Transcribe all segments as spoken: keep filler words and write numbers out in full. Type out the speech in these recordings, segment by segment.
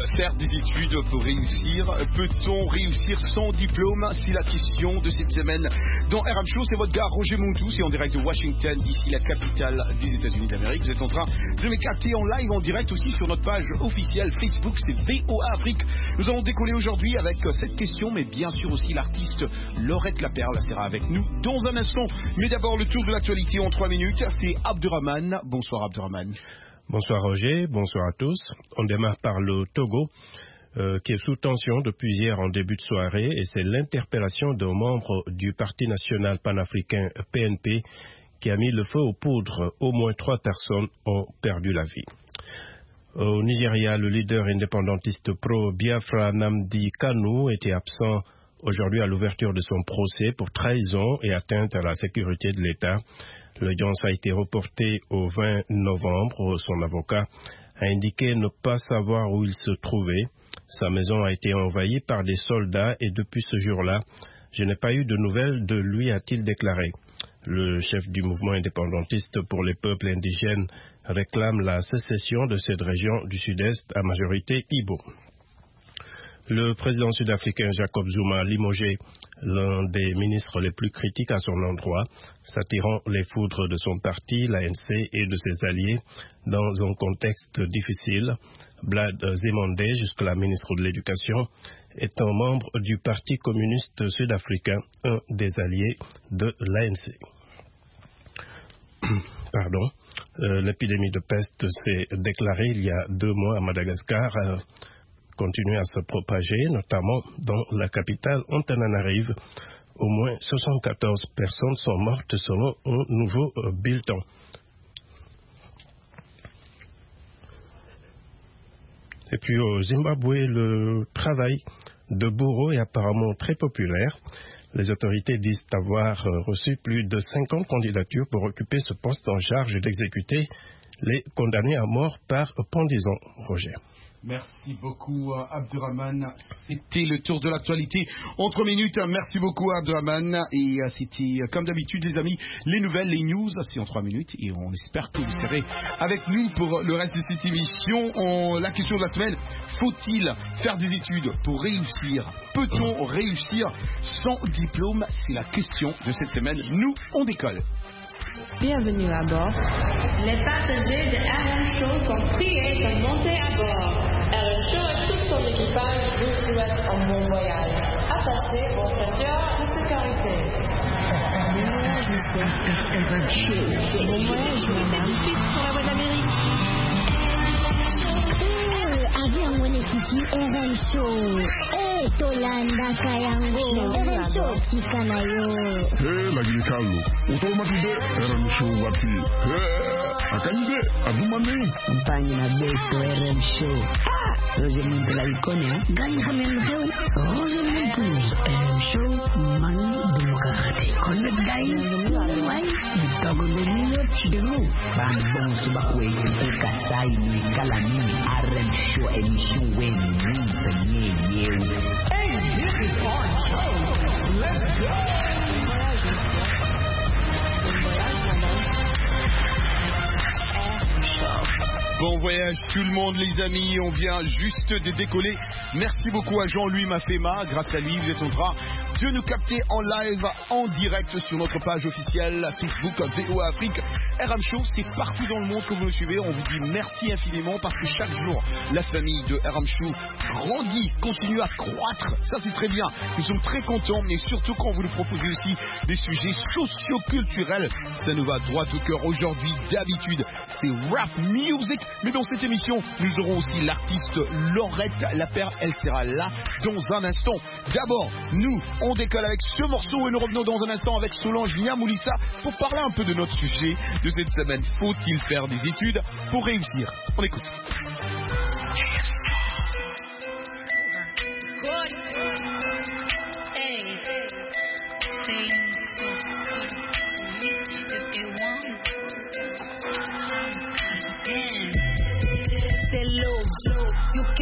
faire des études pour réussir? Peut-on réussir sans diplôme? C'est la question de cette semaine dans R M Show. C'est votre gars Roger Montou, c'est en direct de Washington, d'ici la capitale des États-Unis d'Amérique. Vous êtes en train de me capter en live, en direct aussi sur notre page officielle Facebook, c'est V O A Afrique. Nous allons décoller aujourd'hui avec cette question, mais bien sûr aussi l'artiste Laurette Laperle sera avec nous dans un instant. Mais d'abord le tour de l'actualité en trois minutes, c'est Abdurrahman. Bonsoir Abdurrahman. Bonsoir Roger, bonsoir à tous. On démarre par le Togo, euh, qui est sous tension depuis hier en début de soirée, et c'est l'interpellation d'un membre du Parti national panafricain P N P qui a mis le feu aux poudres. Au moins trois personnes ont perdu la vie. Au Nigeria, le leader indépendantiste pro-Biafra Nnamdi Kanu était absent aujourd'hui à l'ouverture de son procès pour trahison et atteinte à la sécurité de l'État. L'audience a été reportée au vingt novembre. Son avocat a indiqué ne pas savoir où il se trouvait. Sa maison a été envahie par des soldats et depuis ce jour-là, je n'ai pas eu de nouvelles de lui, a-t-il déclaré. Le chef du mouvement indépendantiste pour les peuples indigènes réclame la sécession de cette région du sud-est à majorité Ibo. Le président sud-africain Jacob Zuma a limogé l'un des ministres les plus critiques à son endroit, s'attirant les foudres de son parti, l'A N C, et de ses alliés dans un contexte difficile. Blad Zemande, jusque-là ministre de l'Éducation, est un membre du Parti communiste sud-africain, un des alliés de l'A N C. Pardon. Euh, l'épidémie de peste s'est déclarée il y a deux mois à Madagascar, euh, continue à se propager, notamment dans la capitale Antananarive. Au moins soixante-quatorze personnes sont mortes selon un nouveau euh, bulletin. Et puis au Zimbabwe, le travail de bourreau est apparemment très populaire. Les autorités disent avoir reçu plus de cinquante candidatures pour occuper ce poste en charge d'exécuter les condamnés à mort par pendaison. Roger. Merci beaucoup Abdurrahman, c'était le tour de l'actualité en trois minutes. Merci beaucoup Abdurrahman, et c'était comme d'habitude les amis, les nouvelles, les news, c'est en trois minutes et on espère que vous serez avec nous pour le reste de cette émission. On, la question de la semaine, faut-il faire des études pour réussir? Peut-on réussir sans diplôme? C'est la question de cette semaine. Nous, on décolle. Bienvenue à bord. Les passagers de R M Show sont priés de monter à bord. R M Show et tout son équipage vous souhaitent un bon voyage. Attachez vos ceintures de sécurité. Bon voyage, monsieur. R M Show. Bon voyage, madame. Pour la voix d'Amérique. Avion mwenyekiti R M Show. Eh, Tolanda Kayango. R M Show sikanayo. Eh, lagi kalu. Utomatide R M Show wati. Eh, akande adumane. Mpani na beto R M Show. Roger Montou la ikonia. Gani hamen show. Roger Montou. R M Show mani demokrati. Konde dai. Wai. Bitogo de niyo chidelu. Bandong subakwe kuka sai ni kala nini. R M Show emission when we penye yew. Hey, this is our show. Let's go. Bon voyage tout le monde les amis, on vient juste de décoller. Merci beaucoup à Jean-Louis Mafema, grâce à lui vous êtes en train de nous capter en live, en direct sur notre page officielle Facebook V O A Afrique. R M Show, c'est partout dans le monde que vous nous suivez, on vous dit merci infiniment parce que chaque jour la famille de R M Show grandit, continue à croître, ça c'est très bien. Nous sommes très contents, mais surtout quand vous nous proposez aussi des sujets socio-culturels, ça nous va droit au cœur. Aujourd'hui d'habitude c'est rap music, mais dans cette émission nous aurons aussi l'artiste Laurette Laperle, elle sera là dans un instant. D'abord nous on décolle avec ce morceau et nous revenons dans un instant avec Solange Niamoulissa pour parler un peu de notre sujet de cette semaine. Faut-il faire des études pour réussir? On écoute. C'est low, you can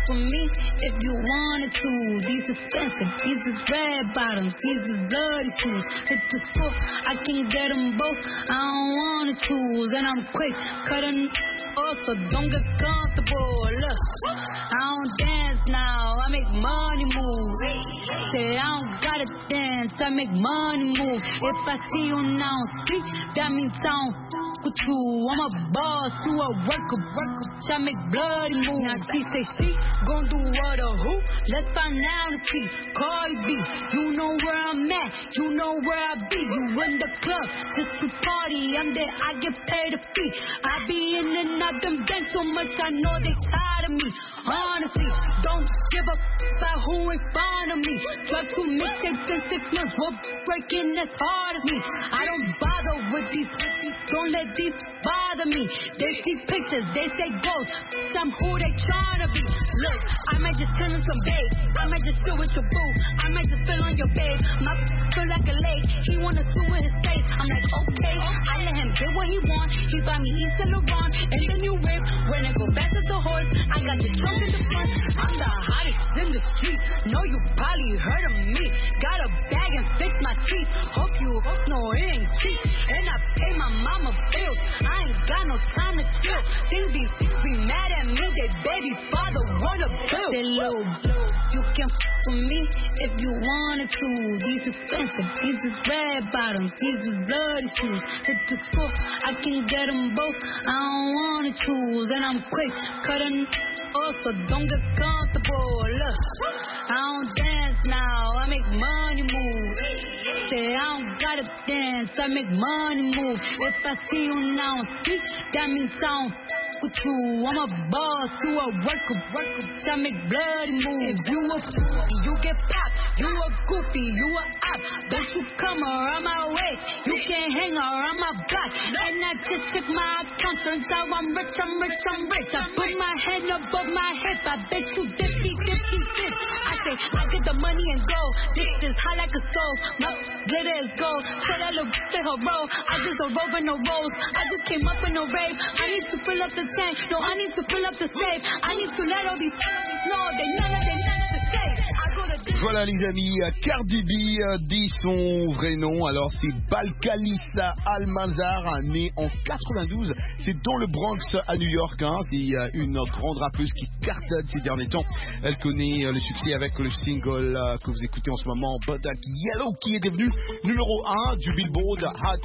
with me if you wanted to. These expensive, these is red bottoms, these is bloody shoes. Hit the store, I can get them both. I don't wanna choose, and I'm quick cutting off, so don't get comfortable. Look, I don't dance now, I make money move. Say I don't gotta dance, I make money move. If I see you now speak, that means I don't f- with you. I'm a boss to a worker, worker. I make bloody moves. Now she say she gon' do what or who? Let's find out and see. Cardi B, you know where I'm at, you know where I be. You in the club, just to party. I'm there, I get paid a fee. I be in and out them banks so much, I know they tired of me. Honestly, don't give a f about who in front of me. Drop two mixtapes in six months, we're breaking as hard as me. I don't bother with these, don't let these bother me. They see pictures, they say ghosts, I'm who they tryna be. Look, I might just tell them some babe, I might just chill with your boo, I might just fill on your babe. My feel like a lake, he wanna swim with his face. I'm like, okay, I let him get what he want. He buy me East and Laurent and the new whip. When I go back to the horse, I got the trunk in the front. I'm the hottest in the street. Know you probably heard of me. Got a bag and fix my teeth. Hope you hope no it ain't cheap. And I pay my mama bills. I ain't got no time to chill. Things these chicks be mad at me. They baby father wanna bill. They low, you can f with me if you wanted to. These expensive, these is red bottoms, these is bloody shoes. Hit the store, I can get them both. I don't wanna choose, and I'm quick cutting off, so don't get comfortable. Look, I don't dance now, I make money move. Say I don't gotta dance, I make money move. If I see you now speak, that means I don't f with you. I'm a boss to a worker, worker. I make bloody moves. If you a f- you get popped. You a goofy, you a op. Don't you come around my way. You can't hang around my block. And I just check my account. Turns out I'm rich, I'm rich, I'm rich. I put my head above my hip. I bet you dipsy, dipsy, dip. I say, I get the money and go. This is hot like a stove. My glitter is gold. Tell that little bitch her roll. I just a roll in no rolls. I just came up in a rave. I need to fill up the tank. No, I need to fill up the safe. I need to let all these know they none of they none of the safe. I go to Voilà les amis, Cardi B dit son vrai nom, alors c'est Balkalissa Almanzar, née en quatre-vingt-douze, c'est dans le Bronx à New York, hein. C'est une grande rappeuse qui cartonne ces derniers temps. Elle connaît le succès avec le single que vous écoutez en ce moment, Bodak Yellow, qui est devenu numéro un du Billboard Hot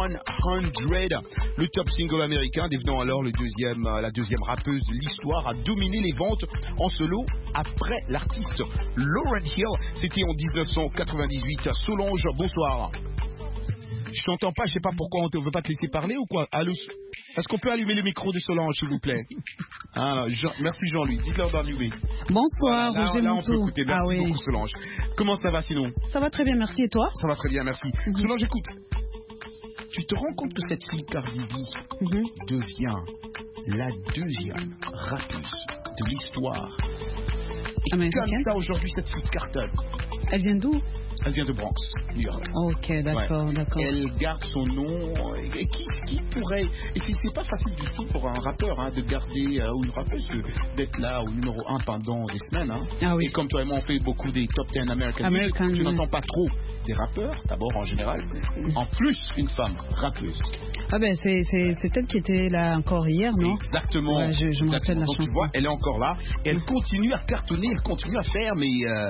cent, le top single américain, devenant alors le deuxième, la deuxième rappeuse de l'histoire à dominer les ventes en solo après l'artiste Lauryn Hill. C'était en dix-neuf cent quatre-vingt-dix-huit. Solange, bonsoir. Je t'entends pas, je sais pas pourquoi on ne veut pas te laisser parler ou quoi. Allô, est-ce qu'on peut allumer le micro de Solange, s'il vous plaît? Ah, Jean, merci Jean-Louis, dites-leur d'allumer. Bonsoir, voilà, là, là on peut Moutou. écouter. Merci ah, oui. beaucoup Solange. Comment ça va sinon? Ça va très bien, merci. Et toi? Ça va très bien, merci. Mm-hmm. Solange, écoute. Tu te rends compte que cette fille Cardi B mm-hmm. devient la deuxième rappeuse de l'histoire. Et comme ça aujourd'hui, cette fille cartonne. Elle vient d'où? Elle vient de Bronx, New York. Ok, d'accord, ouais. d'accord. Elle garde son nom. Et qui, qui pourrait... Et c'est pas facile du tout pour un rappeur hein, de garder, euh, ou une rappeuse, d'être là au numéro un pendant des semaines. Hein. Ah oui. Et comme toi et moi, on fait beaucoup des top dix American, American Music, tu ouais. n'entends pas trop des rappeurs, d'abord en général. En plus, une femme rappeuse. Ah ben c'est elle qui était là encore hier, non? Exactement. Ouais, je je me rappelle la Donc chanson. tu vois, elle est encore là. Et elle continue à cartonner, elle continue à faire, mais euh,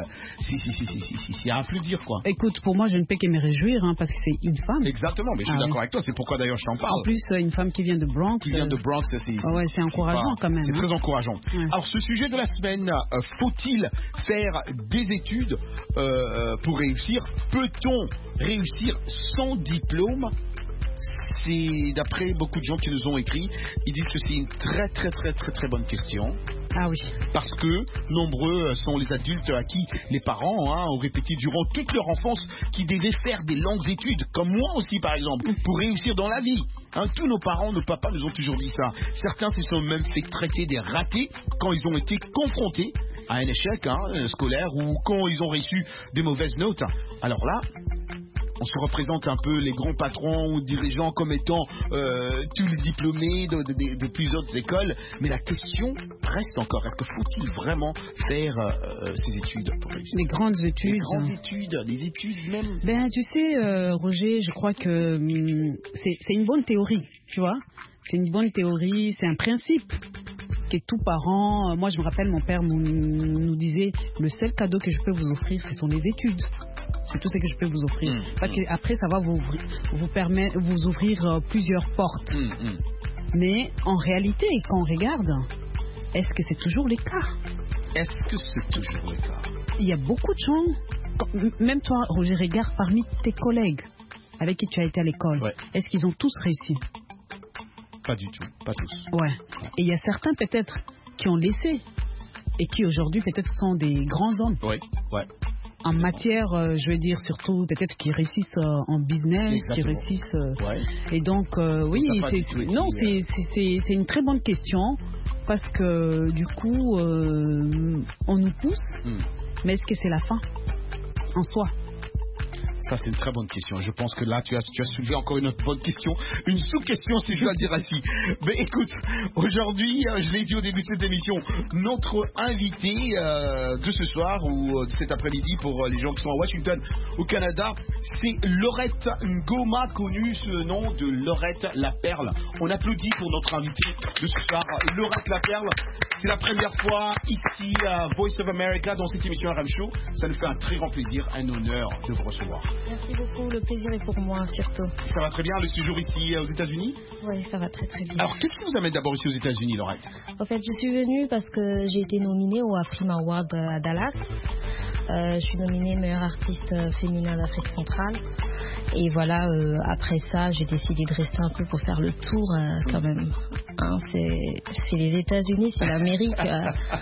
c'est à applaudir quoi. Écoute, pour moi, je ne peux que me réjouir hein, parce que c'est une femme. Exactement, mais je suis ah, d'accord oui. avec toi. C'est pourquoi d'ailleurs je t'en parle. En plus, une femme qui vient de Bronx. Qui vient de Bronx, c'est oh, ouais, encourageant quand même. C'est hein. très encourageant. Ouais. Alors, ce sujet de la semaine, euh, faut-il faire des études euh, pour réussir? Peut-on réussir sans diplôme? C'est d'après beaucoup de gens qui nous ont écrit, ils disent que c'est une très très très très très bonne question. Ah oui. Parce que nombreux sont les adultes à qui les parents hein, ont répété durant toute leur enfance qu'ils devaient faire des longues études, comme moi aussi par exemple, pour réussir dans la vie. Hein, tous nos parents, nos papas nous ont toujours dit ça. Certains se sont même fait traiter des ratés quand ils ont été confrontés à un échec hein, scolaire ou quand ils ont reçu des mauvaises notes. Alors là, on on se représente un peu les grands patrons ou dirigeants comme étant euh, tous les diplômés de, de, de, de plusieurs autres écoles, mais la question reste encore, est-ce que faut-il vraiment faire euh, ces études pour réussir? Les grandes études. Les grandes études, des études même. Ben, tu sais, euh, Roger, je crois que hum, c'est, c'est une bonne théorie, tu vois. C'est une bonne théorie, c'est un principe que tout parent, euh, moi je me rappelle, mon père nous, nous disait, le seul cadeau que je peux vous offrir, ce sont les études. C'est tout ce que je peux vous offrir. Mmh, Parce mmh. qu'après, ça va vous, vous permettre, vous ouvrir euh, plusieurs portes. Mmh, mmh. Mais en réalité, quand on regarde, est-ce que c'est toujours le cas? Est-ce que c'est toujours le cas? Il y a beaucoup de gens, quand, même toi, Roger, regarde parmi tes collègues avec qui tu as été à l'école, ouais. Est-ce qu'ils ont tous réussi? Pas du tout, pas tous. Ouais. Et il y a certains peut-être qui ont laissé et qui aujourd'hui peut-être sont des grands hommes. Oui, ouais. En matière, euh, je veux dire surtout peut-être qui réussissent euh, en business, exactement. Qui réussissent. Euh, ouais. Et donc euh, oui, c'est, non, c'est, c'est, c'est, c'est une très bonne question parce que du coup euh, on nous pousse, mm. mais est-ce que c'est la fin en soi? Ça, c'est une très bonne question. Je pense que là, tu as, tu as soulevé encore une autre bonne question. Une sous-question, si je dois le dire ainsi. Mais écoute, aujourd'hui, je l'ai dit au début de cette émission, notre invité euh, de ce soir ou de cet après-midi pour les gens qui sont à Washington, au Canada, c'est Laurette Ngoma, connue sous le nom de Laurette La Perle. On applaudit pour notre invité de ce soir, Laurette La Perle. C'est la première fois ici à Voice of America dans cette émission R M Show. Ça nous fait un très grand plaisir, un honneur de vous recevoir. Merci beaucoup, le plaisir est pour moi surtout. Ça va très bien, le séjour ici aux États-Unis? Oui, ça va très très bien. Alors, qu'est-ce qui vous amène d'abord ici aux États-Unis, Laurette? En fait, je suis venue parce que j'ai été nominée au Afrima Award à Dallas. Euh, je suis nominée meilleure artiste féminin d'Afrique centrale. Et voilà, euh, après ça, j'ai décidé de rester un peu pour faire le tour euh, quand même. Hein, c'est, c'est les États-Unis, c'est l'Amérique. Euh.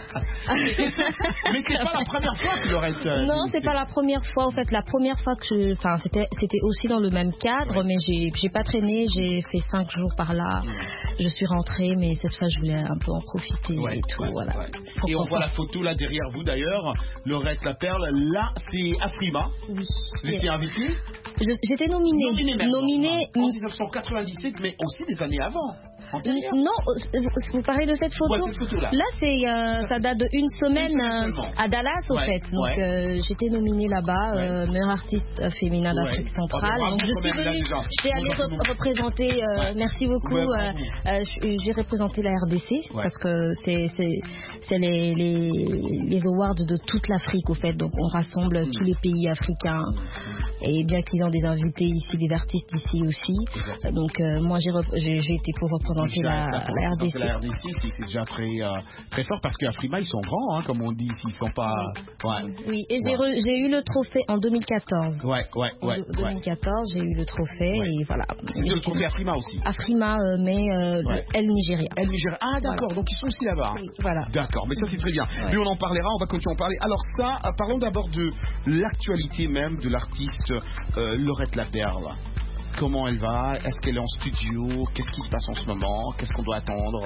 Mais c'est pas la première fois que Laurette. Euh, non, c'est pas la première fois. En fait, la première fois que je, enfin, c'était, c'était aussi dans le même cadre, ouais. mais j'ai, j'ai pas traîné. J'ai fait cinq jours par là. Mmh. Je suis rentrée, mais cette fois, je voulais un peu en profiter ouais, et tout. Ouais, voilà. Ouais. Et on voit la photo là derrière vous d'ailleurs, Laurette La Perle. Là, c'est Afrima. Oui. Vous étiez invitée? Je, J'étais nominée. Nominée, nominée en dix-neuf cent quatre-vingt-dix-sept, mais aussi des années avant. Non, vous parlez de cette photo, ouais, cette photo là. Là, c'est, euh, ça date d'une semaine, semaine euh, à Dallas, au ouais, fait. Donc, ouais. euh, j'étais nominée là-bas, ouais. euh, meilleure artiste féminin d'Afrique ouais. centrale. Oh, donc, je suis venue, je vais aller re- représenter, euh, ouais. merci beaucoup, ouais, euh, euh, j'ai représenté la R D C, ouais. parce que c'est, c'est, c'est les, les, les awards de toute l'Afrique, au fait. Donc, on rassemble mmh. tous les pays africains. Mmh. Et bien qu'ils ont des invités ici, des artistes ici aussi. Exactement. Donc, euh, moi, j'ai, rep- j'ai, j'ai été pour représenter La, la, la R D C. La R D C, c'est, c'est déjà très, euh, très fort parce qu'Afrima, ils sont grands, hein, comme on dit, ils sont pas. Ouais. Oui, et j'ai, re, j'ai eu le trophée en deux mille quatorze. Ouais, ouais, ouais. En deux mille quatorze, ouais. J'ai eu le trophée ouais. et voilà. C'est le trophée Afrima aussi. Afrima, euh, mais euh, ouais. El Nigeria. El Nigeria. Ah, d'accord, voilà. Donc ils sont aussi là-bas. Oui, voilà. D'accord, mais ça c'est très bien. Ouais. Mais on en parlera, on va continuer à en parler. Alors, ça, parlons d'abord de l'actualité même de l'artiste euh, Laurette La Perle. Comment elle va? Est-ce qu'elle est en studio? Qu'est-ce qui se passe en ce moment? Qu'est-ce qu'on doit attendre?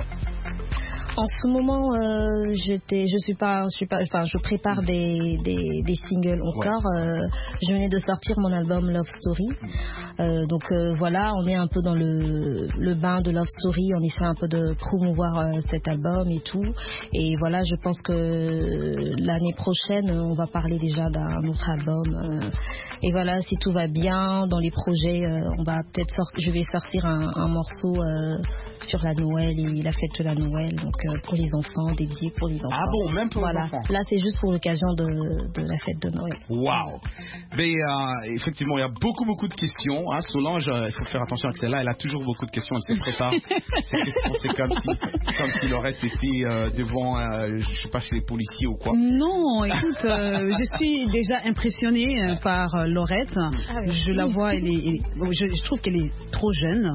En ce moment, euh, j'étais, je suis pas, je suis pas, enfin, je prépare des, des, des singles encore. Ouais. Euh, je venais de sortir mon album Love Story. Euh, donc euh, voilà, on est un peu dans le, le bain de Love Story. On essaie un peu de promouvoir euh, cet album et tout. Et voilà, je pense que l'année prochaine, on va parler déjà d'un autre album. Euh, et voilà, si tout va bien dans les projets, euh, on va peut-être sortir. Je vais sortir un, un morceau euh, sur la Noël et la fête de la Noël. Donc pour les enfants, dédié pour les enfants. Ah bon, même pour voilà. les enfants. Là, c'est juste pour l'occasion de, de la fête de Noël. Waouh. Mais euh, effectivement, il y a beaucoup, beaucoup de questions. Hein. Solange, il faut faire attention avec celle-là. Elle a toujours beaucoup de questions. Elle se prépare. Ces questions, c'est comme si, c'est comme s'il aurait été euh, devant, euh, je sais pas, chez les policiers ou quoi. Non, écoute, euh, je suis déjà impressionnée euh, par euh, Laurette. Ah, oui. Je la vois, elle est, elle, je, je trouve qu'elle est trop jeune.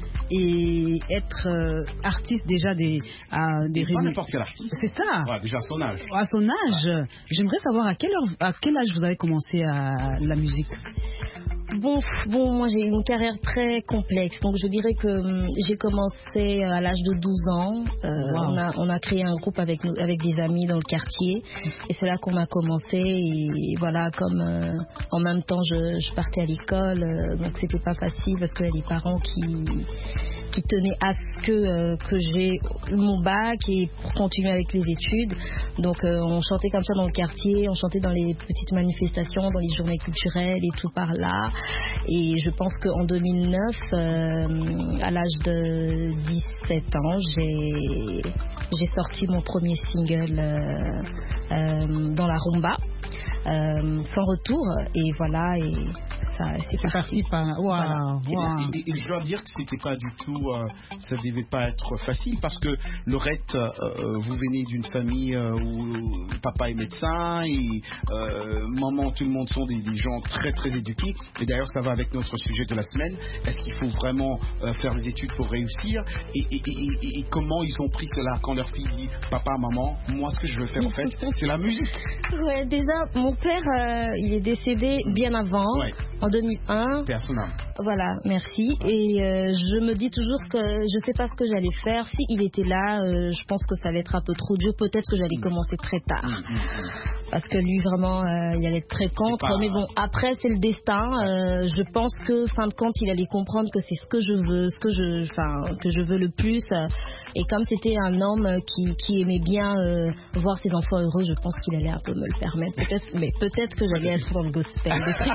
Et être euh, artiste déjà des, euh, des pas réunions. N'importe quel artiste. C'est ça. Ouais, déjà à son âge. À son âge. Ouais. J'aimerais savoir à quelle heure, à quel âge vous avez commencé à la musique. bon, bon, moi j'ai une carrière très complexe. Donc je dirais que hum, j'ai commencé à l'âge de douze ans. Euh, wow. on, a, on a créé un groupe avec, nous, avec des amis dans le quartier. Et c'est là qu'on a commencé. Et voilà, comme euh, en même temps je, je partais à l'école. Euh, donc c'était pas facile parce qu'il y a des parents qui, qui tenaient à ce que, euh, que j'ai mon bac et pour continuer avec les études. Donc euh, on chantait comme ça dans le quartier. On chantait dans les petites manifestations, dans les journées culturelles et tout par là. Et je pense qu'en deux mille neuf, euh, à l'âge de dix-sept ans, j'ai, j'ai sorti mon premier single euh, euh, dans la rumba, euh, sans retour. Et voilà, et ça, c'est, c'est parti. Par... Wow, voilà. wow. Et, et, et je dois dire que c'était pas du tout, euh, ça devait pas être facile parce que Laurette, euh, vous venez d'une famille euh, où papa est médecin et euh, maman, tout le monde sont des, des gens très très éduqués. Et d'ailleurs, ça va avec notre sujet de la semaine. Est-ce qu'il faut vraiment euh, faire des études pour réussir et, et, et, et, et comment ils ont pris cela quand leur fille dit papa, maman, moi ce que je veux faire en fait, c'est la musique. Ouais, déjà, mon père, euh, il est décédé bien avant. Ouais. En deux mille un. Personnel. Voilà, merci. Et euh, je me dis toujours que je sais pas ce que j'allais faire. Si il était là, euh, je pense que ça allait être un peu trop dur. Peut-être que j'allais commencer très tard. Mmh, mmh. Parce que lui, vraiment, euh, il allait être très contre. Pas... Mais bon, après, c'est le destin. Euh, je pense que, fin de compte, il allait comprendre que c'est ce que je veux, ce que je, enfin, que je veux le plus. Euh, et comme c'était un homme qui, qui aimait bien euh, voir ses enfants heureux, je pense qu'il allait un peu me le permettre. Peut-être, mais peut-être que j'allais être dans le gospel.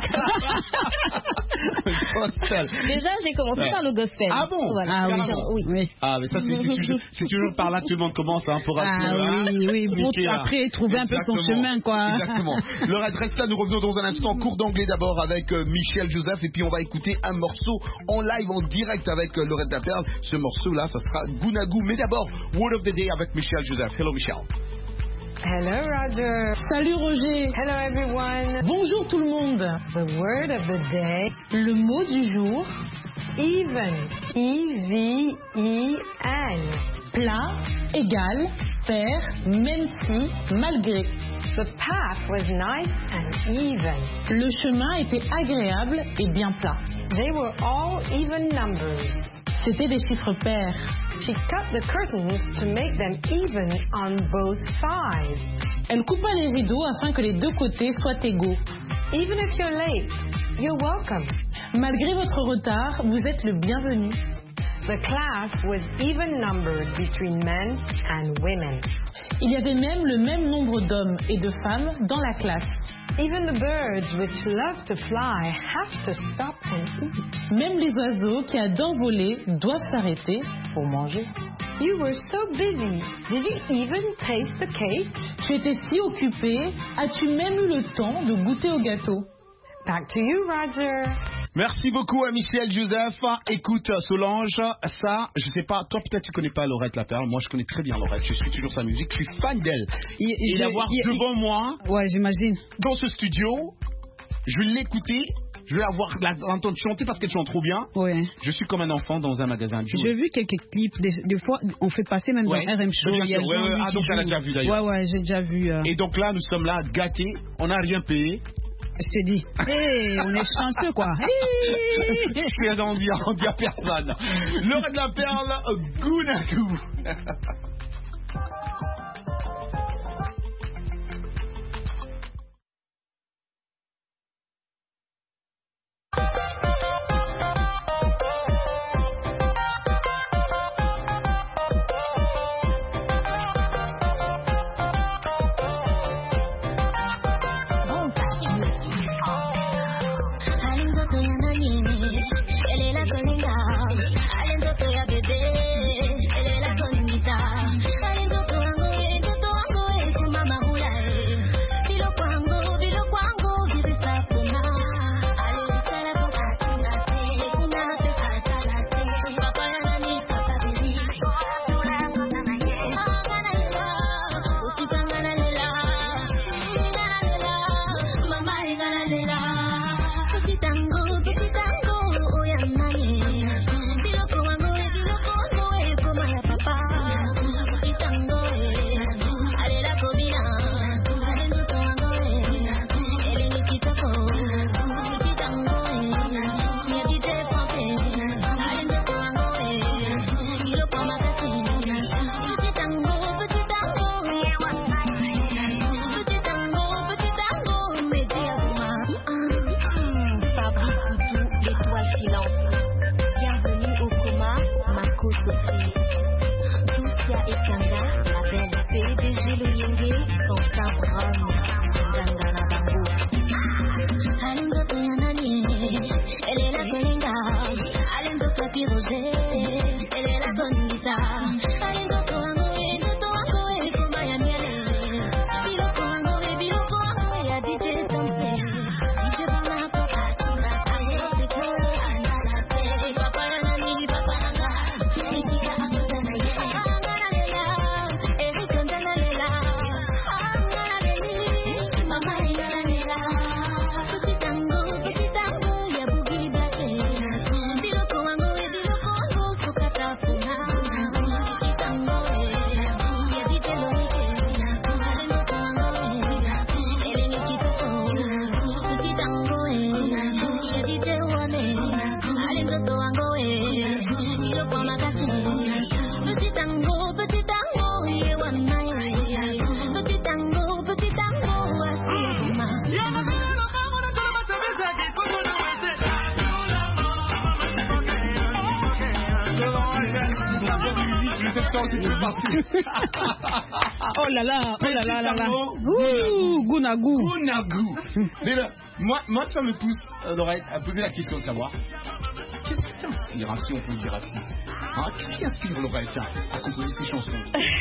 Déjà, j'ai commencé ouais. par le gospel. Ah bon? Voilà. Ah, oui. oui. Ah, mais ça, c'est, c'est, toujours, c'est toujours par là que tout le monde commence, hein, pour ah, oui, oui, oui. Bon, après, trouver un peu son chemin, quoi. Exactement. Laurette, reste là, nous revenons dans un instant. Cours d'anglais d'abord avec euh, Michel Joseph, et puis on va écouter un morceau en live, en direct avec euh, Laurette Laperle. Ce morceau-là, ça sera Gounagou. Mais d'abord, Word of the Day avec Michel Joseph. Hello, Michel. Hello Roger. Salut Roger. Hello everyone. Bonjour tout le monde. The word of the day. Le mot du jour. Even. E V E N. Plat, égal, faire, même si, malgré. The path was nice and even. Le chemin était agréable et bien plat. They were all even numbers. C'était des chiffres pairs. She cut the curtains to make them even on both sides. Elle coupa les rideaux afin que les deux côtés soient égaux. Even if you're late, you're welcome. Malgré votre retard, vous êtes le bienvenu. The class was even numbered between men and women. Il y avait même le même nombre d'hommes et de femmes dans la classe. Even the birds which love to fly have to stop and eat. Même les oiseaux qui adorent voler doivent s'arrêter pour manger. You were so busy. Did you even taste the cake? Tu étais si occupé, as-tu même eu le temps de goûter au gâteau? Back to you, Roger. Merci beaucoup à Michel Joseph. Écoute, Solange, ça, je sais pas, toi peut-être tu connais pas Laurette Laperle. Moi je connais très bien Laurette, je suis toujours sa musique, je suis fan d'elle. Et, et, et l'avoir devant moi, ouais, j'imagine, dans ce studio, je vais l'écouter, je vais avoir l'entendre chanter parce qu'elle chante trop bien. Ouais. Je suis comme un enfant dans un magasin de jouets. J'ai vu quelques clips, des, des fois on fait passer même ouais. dans R M Show. Bien sûr, ouais, ouais. Ah donc elle a déjà vu d'ailleurs. Ouais, ouais, j'ai déjà vu. Euh... Et donc là, nous sommes là, gâtés, on n'a rien payé. Je te dis, hey, on est chanceux quoi. Je suis en dire, on dit à personne. Laurette Laperle, Gounagou. cette chanson, c'est parti. Oh là là, oh là là là là. Ouh, Gounagou. Gounagou. Mais là, moi, moi, ça me pousse, euh, Laurette, à poser la question de savoir qu'est-ce qui t'inspire, si on peut dire ainsi. Hein, qu'est-ce qui inspire Laurette à composer ces chansons?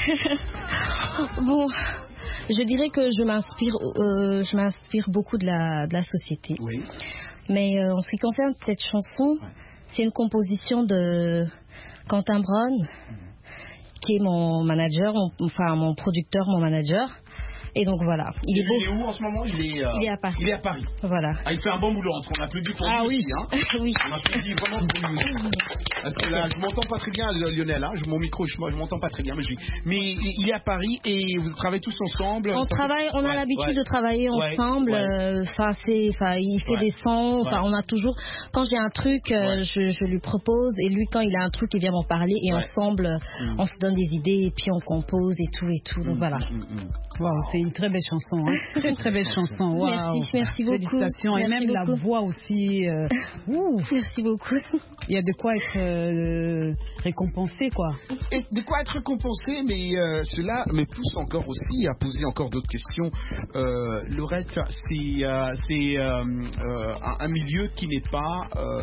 Bon, je dirais que je m'inspire, euh, je m'inspire beaucoup de la, de la société. Oui. Mais euh, en ce qui concerne cette chanson, ouais. c'est une composition de Quentin Brown, mmh. qui est mon manager, mon, enfin mon producteur, mon manager. Et donc voilà, il est beau. Il est où en ce moment? Il est, euh, il est à Paris. Il est à Paris. Voilà. Ah, il fait un bon boulot. On applaudit pour ah, lui oui. aussi. Hein. oui. On applaudit vraiment pour lui aussi. Parce que là, je m'entends pas très bien, Lionel. Hein. Mon micro, je, je m'entends pas très bien. Mais, je, mais il est à Paris et vous travaillez tous ensemble. On travaille, on a ouais, l'habitude ouais. de travailler ensemble. Enfin, ouais. euh, c'est, enfin, il fait ouais. des sons. Enfin, ouais. on a toujours. Quand j'ai un truc, euh, ouais. je, je lui propose et lui, quand il a un truc, il vient m'en parler et ouais. ensemble, mm. on se donne des idées et puis on compose et tout et tout. Donc mm. voilà. Mm. Wow, c'est une très belle chanson. Hein. Très très belle chanson. Wow. Merci, merci beaucoup. Félicitations. Merci et même beaucoup. la voix aussi. Euh, merci beaucoup. Il y a de quoi être euh, récompensé, quoi. Et de quoi être récompensé, mais euh, cela me pousse encore aussi à poser encore d'autres questions. Euh, Laurette, c'est euh, c'est euh, euh, un, un milieu qui n'est pas. Euh,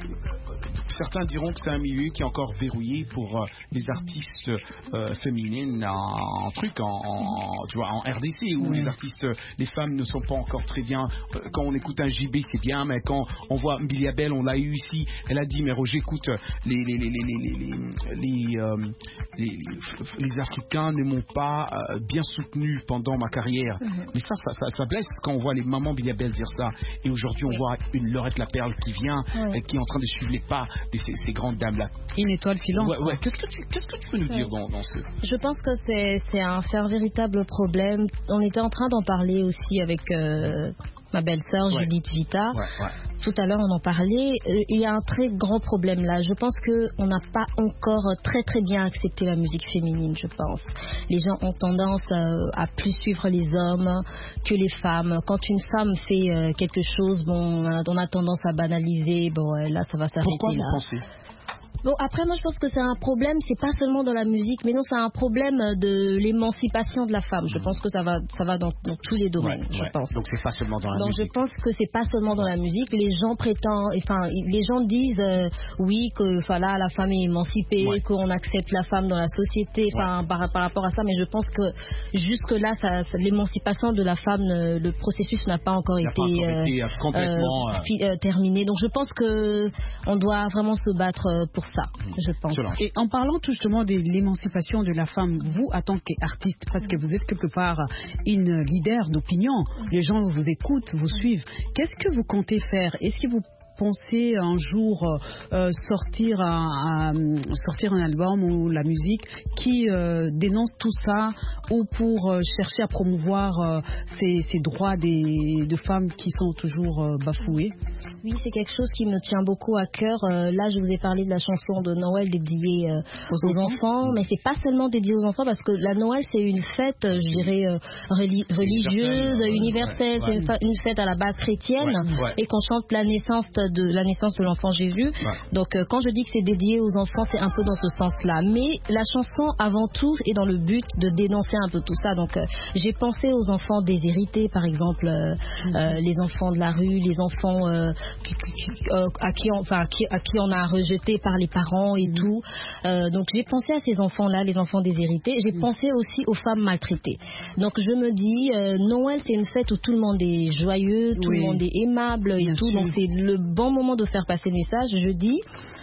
certains diront que c'est un milieu qui est encore verrouillé pour euh, les artistes euh, féminines en, en truc, en, en, tu vois, en R D C, où oui. les artistes, les femmes ne sont pas encore très bien. Quand on écoute un J B, c'est bien, mais quand on voit Billy Abel, on l'a eu ici, elle a dit, mais Roger, écoute, les, les, les, les, les, les, les, euh, les, les, les Africains ne m'ont pas euh, bien soutenu pendant ma carrière. Mm-hmm. Mais ça ça, ça, ça blesse quand on voit les mamans Billy Abel dire ça. Et aujourd'hui, on oui. voit une Laurette Laperle qui vient, oui. et qui est en train de suivre les pas de ces, ces grandes dames-là. Une étoile filante. Ouais, ouais. Qu'est-ce que tu, qu'est-ce que tu peux nous dire ouais. dans, dans ce... Je pense que c'est, c'est, un, c'est un véritable problème. On était en train d'en parler aussi avec euh, ma belle-sœur ouais. Judith Vita. Ouais, ouais. Tout à l'heure, on en parlait. Il y a un très grand problème là. Je pense qu'on n'a pas encore très très bien accepté la musique féminine, je pense. Les gens ont tendance à, à plus suivre les hommes que les femmes. Quand une femme fait quelque chose, bon, on a tendance à banaliser. Bon, là, ça va s'arrêter. Pourquoi vous là. pensez? Bon, après, moi, je pense que c'est un problème, c'est pas seulement dans la musique, mais non, c'est un problème de l'émancipation de la femme. Je pense que ça va, ça va dans, dans tous les domaines, ouais, je ouais. pense. Donc, c'est pas seulement dans la Donc, musique. je pense que c'est pas seulement dans la musique. Les gens prétendent, enfin, les gens disent, euh, oui, que, enfin, là, la femme est émancipée, ouais. qu'on accepte la femme dans la société, enfin, ouais. par, par rapport à ça, mais je pense que jusque-là, ça, ça, l'émancipation de la femme, le processus n'a pas encore Il été, pas encore été euh, complètement euh, fi, euh, terminé. Donc, je pense que on doit vraiment se battre pour ça, je pense. Et en parlant tout justement de l'émancipation de la femme, vous, en tant qu'artiste, parce que vous êtes quelque part une leader d'opinion, les gens vous écoutent, vous suivent, qu'est-ce que vous comptez faire? Est-ce que vous pensez un jour euh, sortir, un, un, sortir un album ou la musique qui euh, dénonce tout ça, ou pour euh, chercher à promouvoir euh, ces, ces droits des, de femmes qui sont toujours euh, bafoués? Oui, c'est quelque chose qui me tient beaucoup à cœur. Euh, là, je vous ai parlé de la chanson de Noël dédiée euh, aux, aux enfants, enfants, mais c'est pas seulement dédié aux enfants, parce que la Noël, c'est une fête, je dirais, euh, reli- religieuse, universelle, universelle. Ouais, ouais. C'est une, fa- une fête à la base chrétienne, ouais, ouais. et qu'on chante la naissance de la naissance de l'enfant Jésus. Ouais. Donc, euh, quand je dis que c'est dédié aux enfants, c'est un peu dans ce sens-là. Mais la chanson, avant tout, est dans le but de dénoncer un peu tout ça. Donc, euh, j'ai pensé aux enfants déshérités, par exemple, euh, mm-hmm. euh, les enfants de la rue, les enfants euh, qui, qui, euh, à, qui on, enfin, qui, à qui on a rejeté par les parents et mm-hmm. tout. Euh, donc, j'ai pensé à ces enfants-là, les enfants déshérités. J'ai mm-hmm. pensé aussi aux femmes maltraitées. Donc, je me dis, euh, Noël, c'est une fête où tout le monde est joyeux, tout oui. le monde est aimable et Bien tout. Sûr. Donc, c'est le bon moment de faire passer le message. Je dis,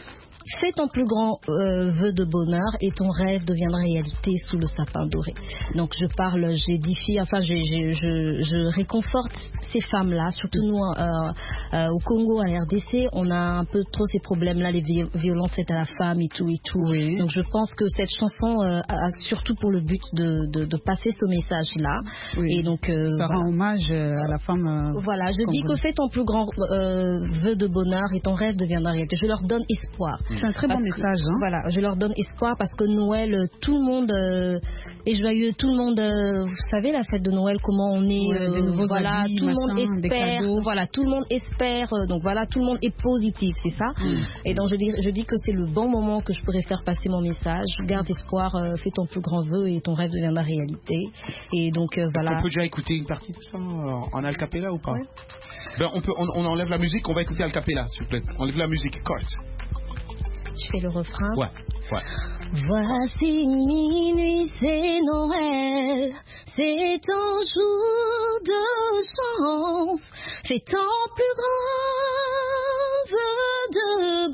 fais ton plus grand euh, vœu de bonheur et ton rêve deviendra réalité sous le sapin doré. Donc je parle, j'édifie, enfin je, je, je, je réconforte ces femmes-là, surtout nous euh, euh, au Congo, à la R D C, on a un peu trop ces problèmes-là, les vi- violences faites à la femme et tout et tout. Oui. Donc je pense que cette chanson euh, a surtout pour le but de, de, de passer ce message-là. Oui. Et donc euh, ça voilà. rend hommage à la femme. Euh, voilà, je dis que fais ton plus grand euh, vœu de bonheur et ton rêve deviendra réalité. Je leur donne espoir. Mmh. C'est un très bon message. Hein. Voilà, je leur donne espoir parce que Noël, tout le monde euh, est joyeux, tout le monde, euh, vous savez la fête de Noël, comment on est, ouais, euh, des nouveaux voilà, habits, tout le monde machin, espère, voilà, tout le monde espère, euh, donc voilà, tout le monde est positif, c'est ça. Mm. Et donc je dis, je dis que c'est le bon moment que je pourrais faire passer mon message. Garde espoir, euh, fais ton plus grand vœu et ton rêve deviendra réalité. Et donc euh, voilà. Est-ce qu'on peut déjà écouter une partie de ça en, en a cappella ou pas? Ouais. Ben, on, peut, on, on enlève la musique, on va écouter a cappella, s'il vous plaît. Enlève la musique, courte. Je fais le refrain. Ouais, ouais. Voici minuit, c'est Noël, c'est un jour de chance, fais ton plus grand vœu de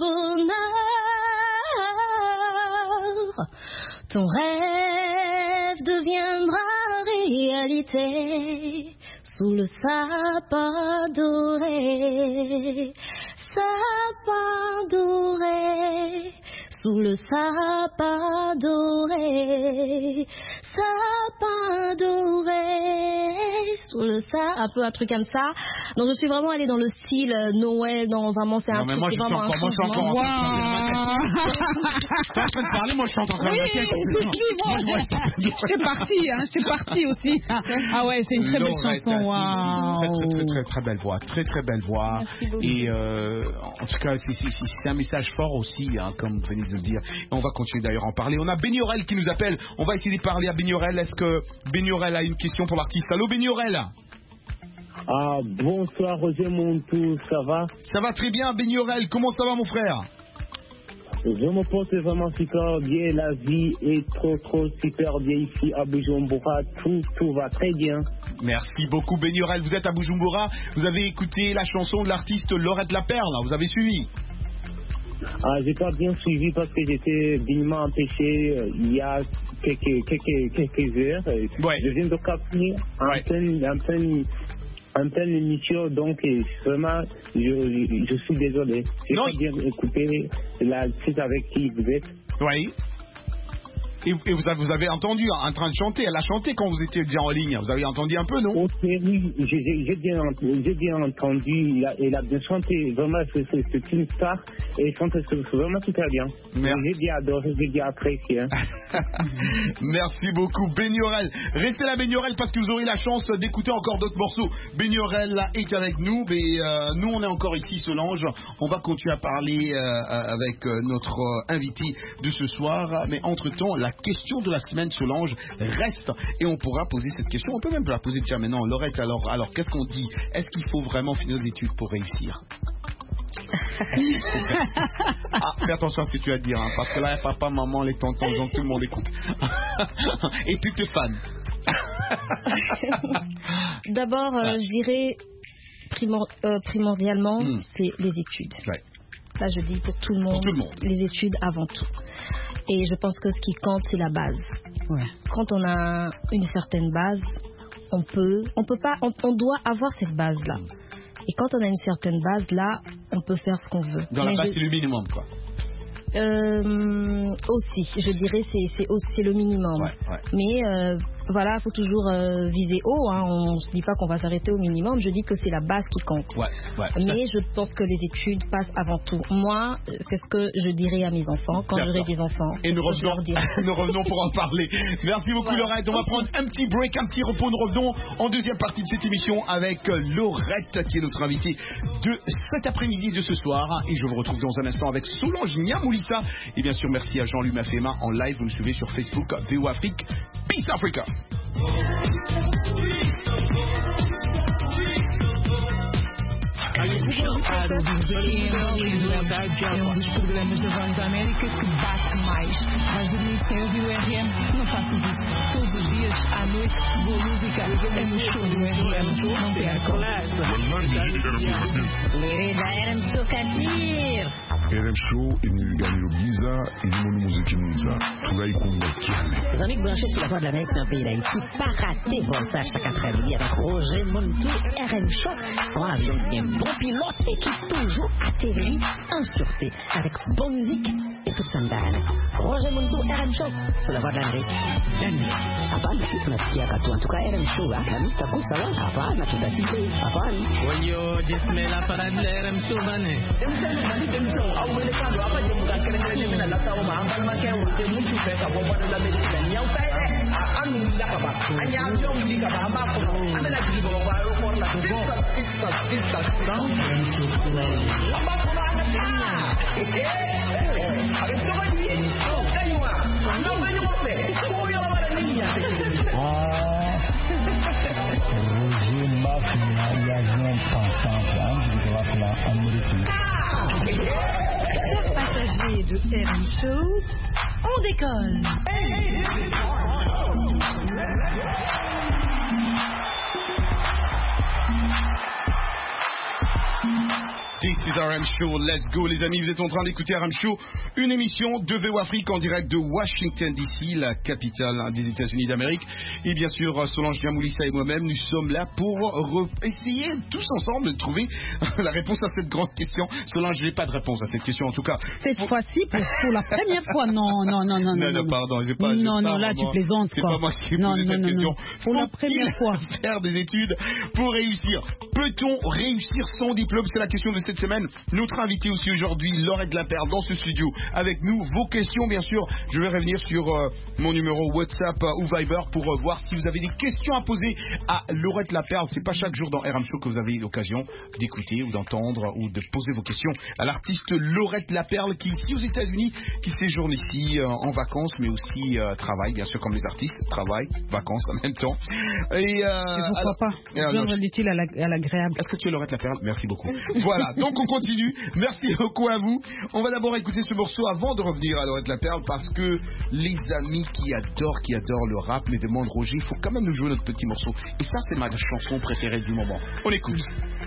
bonheur. Ton rêve deviendra réalité sous le sapin doré, sapin doré, sous le sapin doré, sapin doré, sous le sapin, un peu un truc comme ça. Donc je suis vraiment allée dans le style Noël, dans vraiment c'est un non, mais truc moi, je vraiment encore, moi je suis encore en train de parler, moi je suis en train de oui, j'étais partie, hein, j'étais partie aussi. Ah ouais, c'est une très belle chanson. Wow. Très, très, très, très, très belle voix, très très belle voix. Et euh, en tout cas, c'est un message fort aussi, hein, comme vous venez de le dire. Et on va continuer d'ailleurs à en parler. On a Benyorel qui nous appelle. On va essayer de parler à Benyorel. Est-ce que Benyorel a une question pour l'artiste? Allô Benyorel? Ah, bonsoir Roger Montou, ça va? Ça va très bien Benyorel, comment ça va mon frère? Je me porte vraiment super bien, la vie est trop trop super bien ici à Bujumbura, tout, tout va très bien. Merci beaucoup Benyorel, vous êtes à Bujumbura, vous avez écouté la chanson de l'artiste Laurette Laperle, vous avez suivi? Ah, j'ai pas bien suivi parce que j'étais dignement empêché euh, il y a quelques, quelques, quelques heures. Ouais. Je viens de capter en ouais. pleine, en pleine, en pleine émission, donc vraiment, je, je, je suis désolé. J'ai pas bien écouté la suite avec qui vous êtes. Oui. Et, et vous, avez, vous avez entendu en train de chanter, elle a chanté quand vous étiez déjà en ligne. Vous avez entendu un peu, non? Oh, oui, j'ai bien, bien entendu. Il a, il a bien chanté. Vraiment, c'est une star. Et il chante vraiment super bien. J'ai bien adoré, j'ai bien apprécié. Hein. Merci beaucoup, Benyorel. Restez là, Benyorel, parce que vous aurez la chance d'écouter encore d'autres morceaux. Benyorel est avec nous. Mais euh, nous, on est encore ici, Solange. On va continuer à parler euh, avec notre euh, invité de ce soir. Mais entre-temps, la question de la semaine, Solange, reste et on pourra poser cette question. On peut même la poser déjà maintenant. Laurette, alors, alors qu'est-ce qu'on dit? Est-ce qu'il faut vraiment finir les études pour réussir? Ah, fais attention à ce que tu vas dire, hein, parce que là, il y a papa, maman, les tontons, donc tout le monde écoute. Et puis, tu es fan. D'abord, euh, ah. je dirais primor euh, primordialement, mm. c'est les études. Ouais. Là, je dis pour tout le monde, pour tout le monde, les études avant tout. Et je pense que ce qui compte, c'est la base. Ouais. Quand on a une certaine base, on peut, on peut pas, on, on doit avoir cette base-là. Et quand on a une certaine base-là, on peut faire ce qu'on veut. Dans la base, je... c'est le minimum, quoi. Euh, aussi, je dirais c'est c'est c'est le minimum. Ouais, ouais. Mais euh, voilà, faut toujours euh, viser haut. Hein. On se dit pas qu'on va s'arrêter au minimum. Je dis que c'est la base qui compte. Ouais, ouais, mais je pense que les études passent avant tout. Moi, c'est ce que je dirais à mes enfants quand j'aurai des enfants. Et nous revenons, nous revenons pour en parler. Merci beaucoup, voilà. Laurette. On va prendre un petit break, un petit repos. Nous revenons en deuxième partie de cette émission avec Laurette, qui est notre invitée de cet après-midi, de ce soir. Et je vous retrouve dans un instant avec Solange Nyamoulissa. Et bien sûr, merci à Jean-Louis Mafema en live. Vous le suivez sur Facebook, V O Afrique, Peace Africa. É um dos programas da Voz da América que bate mais. Vais dormir sem ouvir o R M? Não faças isso. Todos os dias, à noite, boa música é no show do R M. Não percam. R M Show Kadir. R M Show, il gagne le Giza, il monte musique Giza. Travaille comme le Kiane. Les amis branchés sur la Voix de l'Amérique dans le pays d'Haïti, pas rater Voltage chaque après-midi avec Roger Montou, R M Show. Un avion bien bon pilote et qui toujours atterrit en sûreté avec bonne musique et toute sa mdane. Roger Montou, R M Show sur la Voix de l'Amérique. Hapana, si tunasikia katu. En tout cas, R M Show, Alhamisi tagusa wala. Hapana, tutasikia. Hapana. Oyo, jisme la parade la R M Show bane. Chers passagers de R M Show, on décolle. This is R M Show, let's go les amis, vous êtes en train d'écouter R M Show, une émission de V O Afrique en direct de Washington D C, la capitale des États-Unis d'Amérique. Et bien sûr, Solange Diamoulissa et moi-même, nous sommes là pour essayer tous ensemble de trouver la réponse à cette grande question. Solange, je n'ai pas de réponse à cette question en tout cas. Cette pour... fois-ci, pour, pour la première fois, non, non, non, non. Non, non, non pardon, j'ai pas. Non, non, pas là vraiment... tu plaisantes. C'est quoi. pas moi qui ai non, posé non, cette non, question. Non. Pour la première fois. Faire des études pour réussir. Peut-on réussir sans diplôme? C'est la question de cette semaine. Notre invité aussi aujourd'hui, Laurette Laperle, dans ce studio avec nous. Vos questions, bien sûr. Je vais revenir sur euh, mon numéro WhatsApp euh, ou Viber pour euh, voir si vous avez des questions à poser à Laurette Laperle. C'est pas chaque jour dans R M Show que vous avez l'occasion d'écouter ou d'entendre ou de poser vos questions à l'artiste Laurette Laperle qui est ici aux États-Unis, qui séjourne ici euh, en vacances, mais aussi euh, travaille, bien sûr, comme les artistes, travail, vacances en même temps. Et, euh, Et pourquoi alors, pas Joindre l'utile à l'agréable. Est-ce que tu es Laurette Laperle? Merci beaucoup. Voilà, donc on continue. Merci beaucoup à vous. On va d'abord écouter ce morceau avant de revenir à Laurette Laperle parce que les amis qui adorent, qui adorent le rap me demandent Roger, il faut quand même nous jouer notre petit morceau. Et ça, c'est ma chanson préférée du moment. On écoute.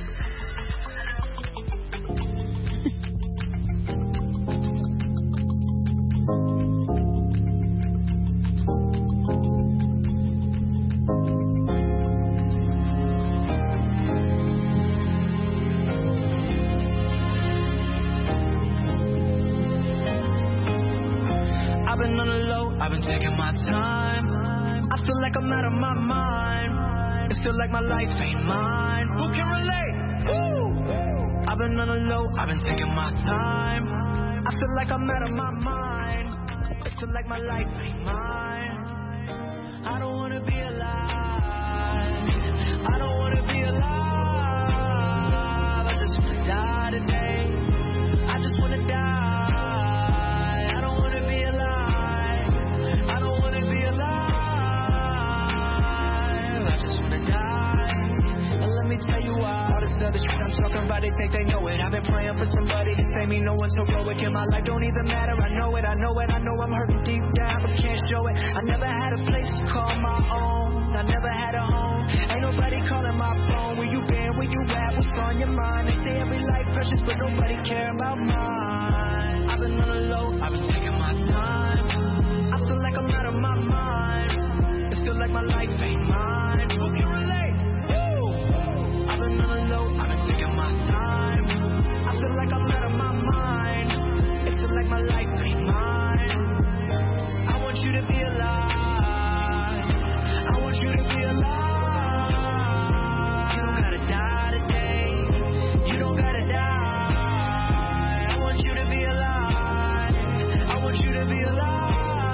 I've been taking my time. I feel like I'm out of my mind. It feel like my life ain't mine. Who can relate? Woo! I've been on the low. I've been taking my time. I feel like I'm out of my mind. It feel like my life ain't mine. I don't wanna be alive. I don't wanna be alive. I just wanna die today. I just wanna die. The shit I'm talking about, they think they know it. I've been praying for somebody to save me. No one's heroic in my life, don't even matter. I know it, I know it, I know I'm hurting deep down, but can't show it. I never had a place to call my own. I never had a home. Ain't nobody calling my phone. Where you been? Where you at? What's on your mind? They say every life precious, but nobody care about mine. I've been on the low, I've been taking my time. I feel like I'm out of my mind. It feel like my life ain't mine. Who can relate? Woo! I've been on the low, I've been taking my time. I feel like I'm out of my mind. It feel like my life ain't mine. I want you to be alive. I want you to be alive. You don't gotta die today. You don't gotta die. I want you to be alive. I want you to be alive.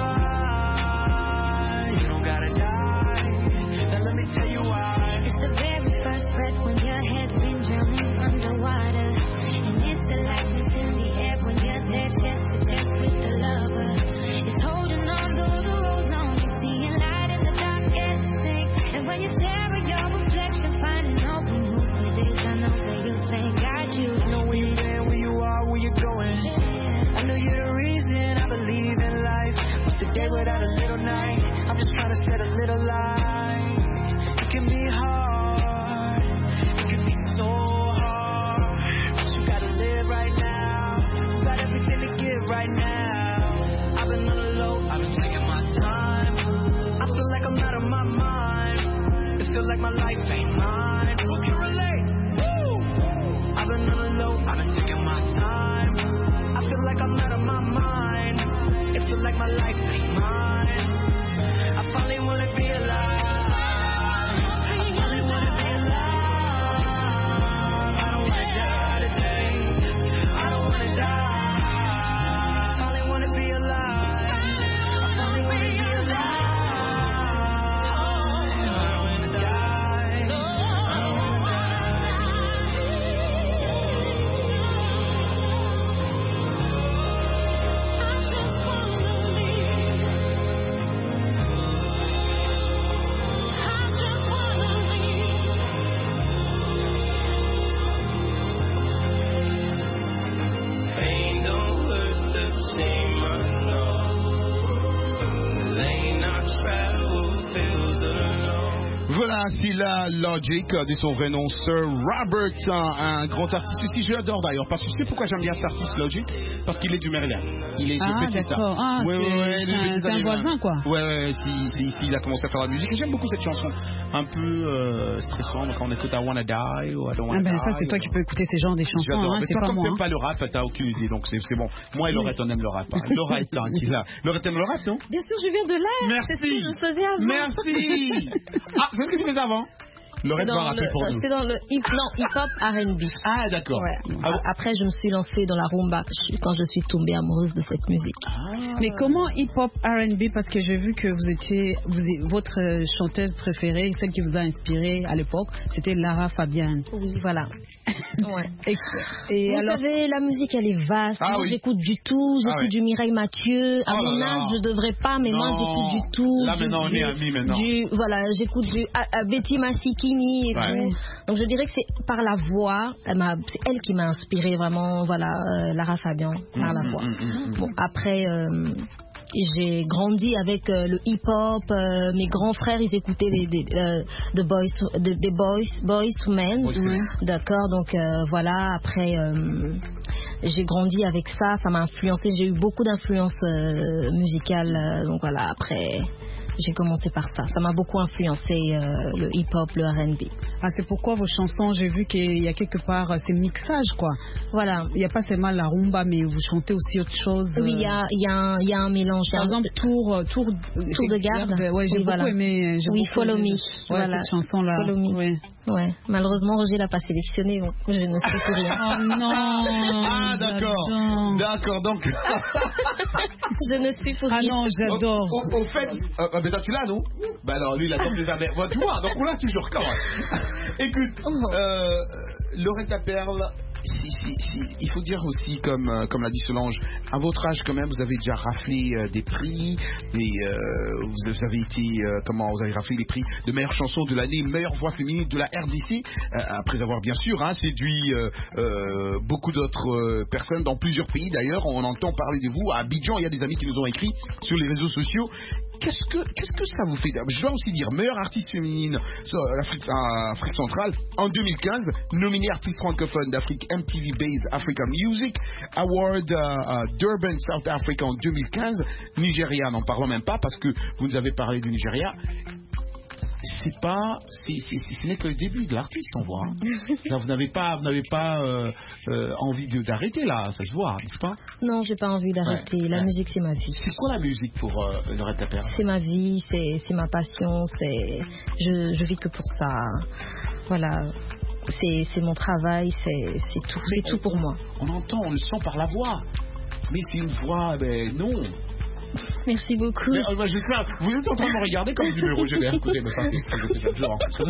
You don't gotta die. Now let me tell you why. It's the very first breath when your head's been drowning underwater. And it's the lightness in the air when you're there chest to chest with the lover. It's holding on though the road's long. You're seeing light in the darkest thing. And when you stare at your reflection, finding hope in who it is, I know that you'll take guide you. I know where you've been, where you are, where you're going. I know you're the reason I believe in life. What's the day without a little night? I'm just trying to spread a little light. It can be hard. It can be so hard. But you gotta live right now. You got everything to give right now. I've been on the low, I've been taking my time. I feel like I'm out of my mind. It feel like my life ain't mine. Who can relate? Woo! I've been on the low, I've been taking my time. I feel like I'm out of my mind. It feel like my life ain't mine. I finally wanna be alive. I finally wanna be alive. I don't wanna die today. I don't wanna die. c'est la Logic, de son vrai nom, Sir Robert, un, un grand artiste aussi. Je l'adore d'ailleurs, parce que tu sais pourquoi j'aime bien cet artiste Logic? Parce qu'il est du Maryland. Il est ah, de Bethesda. d'accord. Ah, ouais, ouais, ouais, c'est, c'est un voisin, quoi. Ouais, ouais, si, si, si, il a commencé à faire la musique. Et j'aime beaucoup cette chanson, un peu euh, stressante, quand on écoute I Wanna Die ou I Don't Wanna ah ben, Die. Ça, c'est toi qui peux écouter ces genres des chansons. J'adore. Hein, mais c'est toi, pas comme moi. t'aimes Hein. pas le rap, t'as aucune idée, donc c'est, c'est bon. Moi et Laurette, on aime le rap. Hein. Laurette, hein, qui est là. Laurette, t'aimes le rap, non? Bien sûr, je viens de là. Merci. C'est ce que je faisais avant. Merci. Ah, c'est ce que tu faisais avant? Laurette va rappeler pour nous. C'est dans le hip, non, hip-hop R and B. Ah, d'accord. Ouais. Ah, après, je me suis lancée dans la rumba quand je suis tombée amoureuse de cette musique. Ah. Mais comment hip-hop R and B? Parce que j'ai vu que vous étiez, vous, votre chanteuse préférée, celle qui vous a inspiré à l'époque, c'était Lara Fabian. Oui, voilà. Ouais. Et, et vous alors... savez, la musique, elle est vaste. Ah, moi, oui. j'écoute du tout. J'écoute ah, oui. du Mireille Mathieu. À oh mon là âge, là. je devrais pas, mais non. moi, j'écoute du tout. Là, du, maintenant, on du, est amis, maintenant. Du, voilà, j'écoute du à, à Betty Massikini et ouais. tout. Donc, je dirais que c'est par la voix. Elle m'a, c'est elle qui m'a inspiré vraiment, voilà, euh, Lara Fabian, par mmh, la voix. Mmh, mmh, bon, après... Euh, j'ai grandi avec euh, le hip-hop. Euh, mes grands frères, ils écoutaient les, des, euh, des boys, des, des boys, boys to men. Oui, d'accord. Donc euh, voilà. Après, euh, j'ai grandi avec ça. Ça m'a influencé. J'ai eu beaucoup d'influences euh, musicales. Euh, donc voilà. Après, j'ai commencé par ça. Ça m'a beaucoup influencé euh, le hip-hop, le R and B. Ah, c'est pourquoi vos chansons, j'ai vu qu'il y a quelque part ces mixages, quoi. Voilà. Il n'y a pas seulement la rumba, mais vous chantez aussi autre chose. Oui, il y a, y, a y a un mélange. Par exemple, Tour, tour, tour de garde. Ouais, j'ai oui, beaucoup voilà. aimé. J'ai oui, beaucoup Follow aimé. Me. Ouais, voilà. Cette chanson-là. Follow Me. Ouais. Ouais. Malheureusement, Roger l'a pas sélectionné, donc je ne sais plus rien. Oh non. Ah, d'accord. J'adore. D'accord, donc. Je ne suis pour ah rien. Ah non, j'adore. Au, au, au fait, euh, euh, mais toi, tu l'as, non? Ben alors, lui, il attend des années. Bon, tu vois, donc on l'a toujours quand même. Écoute, euh, Laurette La Perle, si, si, si, il faut dire aussi, comme, euh, comme l'a dit Solange, à votre âge quand même, vous avez déjà raflé euh, des prix, et euh, vous avez été, euh, comment, vous avez raflé les prix de meilleure chanson de l'année, meilleure voix féminine de la R D C, euh, après avoir bien sûr hein, séduit euh, euh, beaucoup d'autres euh, personnes dans plusieurs pays. D'ailleurs, on entend parler de vous à Abidjan. Il y a des amis qui nous ont écrit sur les réseaux sociaux. Qu'est-ce que, qu'est-ce que ça vous fait? Je dois aussi dire meilleure artiste féminine en Afrique, Afrique centrale en deux mille quinze, nominée artiste francophone d'Afrique M T V Based Africa Music Award uh, Durban South Africa en deux mille quinze. Nigeria, n'en parlons même pas parce que vous nous avez parlé du Nigeria. C'est pas, c'est, c'est, c'est, ce n'est que le début de l'artiste, on voit. Hein. Là, vous n'avez pas, vous n'avez pas euh, euh, envie de, d'arrêter là, ça se voit, n'est-ce pas? Non, j'ai pas envie d'arrêter. Ouais, la ouais. musique, c'est ma vie. C'est quoi la musique pour euh, Laurette La Perle? C'est ma vie, c'est, c'est ma passion, c'est, je, je vis que pour ça. Voilà. C'est, c'est mon travail, c'est, c'est tout, c'est tout pour moi. On entend, on le sent par la voix. Mais c'est une voix, ben non. Merci beaucoup. Mais, euh, j'espère, vous êtes en train de me regarder comme du numéro G B R. Écoutez, mais ça, c'est déjà dur.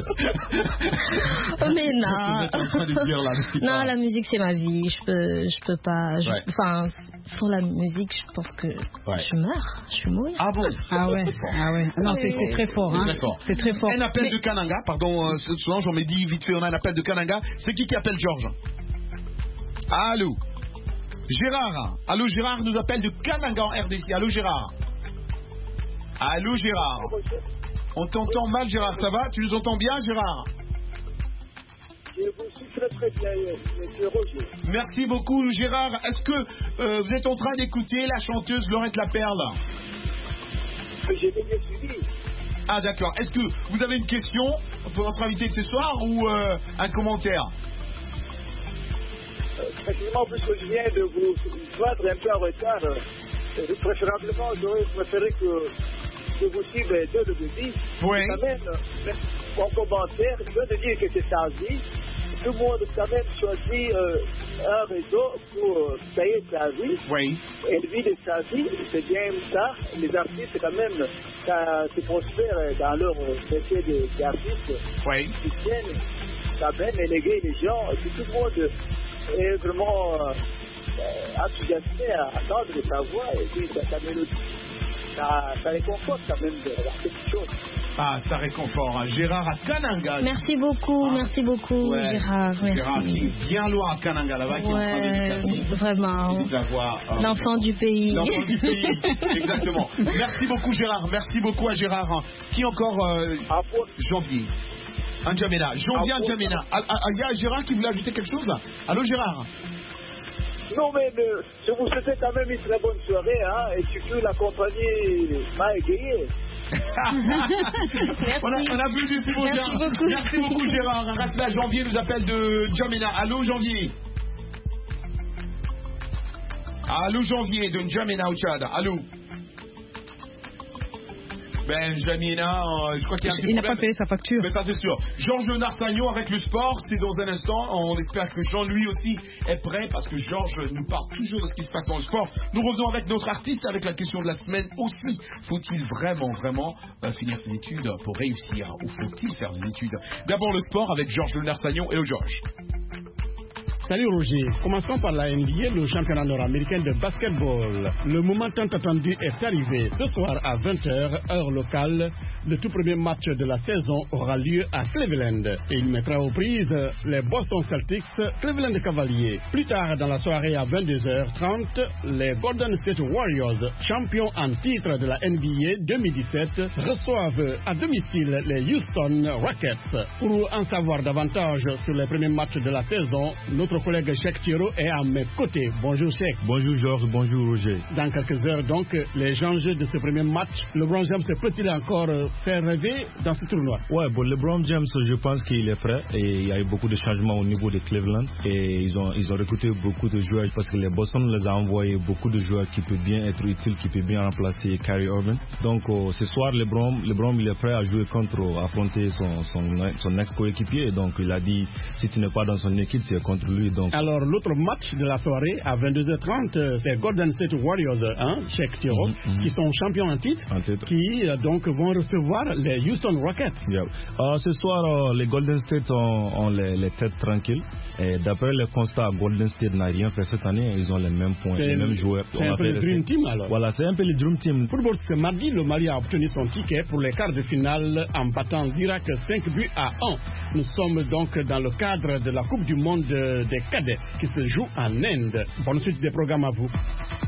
Oh, mais non. Vous êtes en train de dire là. Non, la musique, c'est ma vie. Je peux, je peux pas. Je, ouais. Enfin, sans la musique, je pense que ouais. je meurs. Je suis mouillée. Ah bon? Ah ouais. Ah ouais. Non, c'est, c'est très fort. C'est hein. très fort. C'est très fort. Un appel mais... de Kananga. Pardon, euh, souvent, j'en ai dit vite fait, on a un appel de Kananga. C'est qui qui appelle Georges? Allô? Gérard. Allô, Gérard nous appelle de Kananga en R D C. Allô, Gérard. Allô, Gérard. On t'entend mal, Gérard. Ça va? Tu nous entends bien, Gérard? Je vous suis très très bien, monsieur Roger. Merci beaucoup, Gérard. Est-ce que euh, vous êtes en train d'écouter la chanteuse Laurette La Perle? J'ai bien suivi. Ah, d'accord. Est-ce que vous avez une question pour notre invité de ce soir ou euh, un commentaire? Effectivement, puisque je viens de vous joindre un peu en retard, euh, préférablement, j'aurais préféré que, que vous suiviez deux de débit. Oui. Quand même, en commentaire, je veux dire que c'est sa vie. Tout le monde quand même choisit euh, un réseau pour euh, payer sa vie. Oui. Et le vie de sa vie, c'est bien ça. Les artistes, quand même, ça se prospère dans leur métier d'artiste. Oui. Ils tiennent quand même éléguer les gens. Et puis tout le monde est vraiment euh, enthousiasmé à entendre sa voix et puis sa, sa mélodie. Ça, ça réconforte quand même d'avoir quelque chose. Ah, ça réconforte. Hein. Gérard à Kananga. Merci beaucoup, ah. merci beaucoup, ouais. Gérard. Merci. Gérard qui est bien loin à Kananga là-bas, qui ouais, est en train de vraiment. Voix, euh, L'enfant du pays. L'enfant du pays, exactement. Merci beaucoup, Gérard. Merci beaucoup à Gérard. Qui encore euh, ah, pour... janvier. N'Djamena. Janvier N'Djamena. Il y a Gérard qui voulait ajouter quelque chose là. Allô Gérard? Non, mais, mais je vous souhaite quand même une très bonne soirée, hein, et surtout la compagnie m'a égayé. on, a, on a vu du beau Merci beaucoup. Merci beaucoup Gérard. Reste là, Janvier nous appelle de N'Djamena. Allô Janvier? Allô Janvier de N'Djamena au Tchad. Allô? Ben, Jamina, euh, je crois qu'il y a un petit Il problème. n'a pas payé sa facture. Mais ça, c'est sûr. Georges Leonard-Sagnon avec le sport, c'est dans un instant. On espère que Jean, lui aussi, est prêt parce que Georges nous parle toujours de ce qui se passe dans le sport. Nous revenons avec notre artiste avec la question de la semaine aussi. Faut-il vraiment, vraiment euh, finir ses études pour réussir ou faut-il faire ses études? D'abord le sport avec Georges Leonard-Sagnon et au Georges. Salut Roger, commençons par la N B A, le championnat nord-américain de basketball. Le moment tant attendu est arrivé. Ce soir à vingt heures, heure locale, le tout premier match de la saison aura lieu à Cleveland. Et il mettra aux prises les Boston Celtics, Cleveland Cavaliers. Plus tard dans la soirée à vingt-deux heures trente, les Golden State Warriors, champions en titre de la N B A deux mille dix-sept, reçoivent à domicile les Houston Rockets. Pour en savoir davantage sur les premiers matchs de la saison, notre collègue Cheikh Thiro est à mes côtés. Bonjour Cheikh. Bonjour Georges, bonjour Roger. Dans quelques heures donc, les enjeux de ce premier match, LeBron James peut-il encore faire rêver dans ce tournoi? Ouais, bon, LeBron James, je pense qu'il est prêt et il y a eu beaucoup de changements au niveau de Cleveland et ils ont, ils ont recruté beaucoup de joueurs parce que les Boston les a envoyé beaucoup de joueurs qui peuvent bien être utiles, qui peuvent bien remplacer Kyrie Irving. Donc euh, ce soir, LeBron, LeBron il est prêt à jouer contre, affronter son, son, son ex-coéquipier. Donc il a dit, si tu n'es pas dans son équipe, c'est contre lui. Donc. Alors l'autre match de la soirée à vingt-deux heures trente, c'est Golden State Warriors, hein, Cheikh Thiro, mm-hmm. qui sont champions en titre, en titre. qui euh, donc vont recevoir les Houston Rockets. Yeah. Uh, ce soir, uh, les Golden State ont, ont les, les têtes tranquilles. Et d'après le constat, Golden State n'a rien fait cette année. Ils ont les mêmes points, les mêmes joueurs. C'est un peu le Dream Team alors. Voilà, c'est un peu le Dream Team. Pour ce mardi, le Mali a obtenu son ticket pour les quarts de finale en battant l'Irak cinq buts à un. Nous sommes donc dans le cadre de la Coupe du Monde des cadets qui se joue en Inde. Bonne suite des programmes à vous.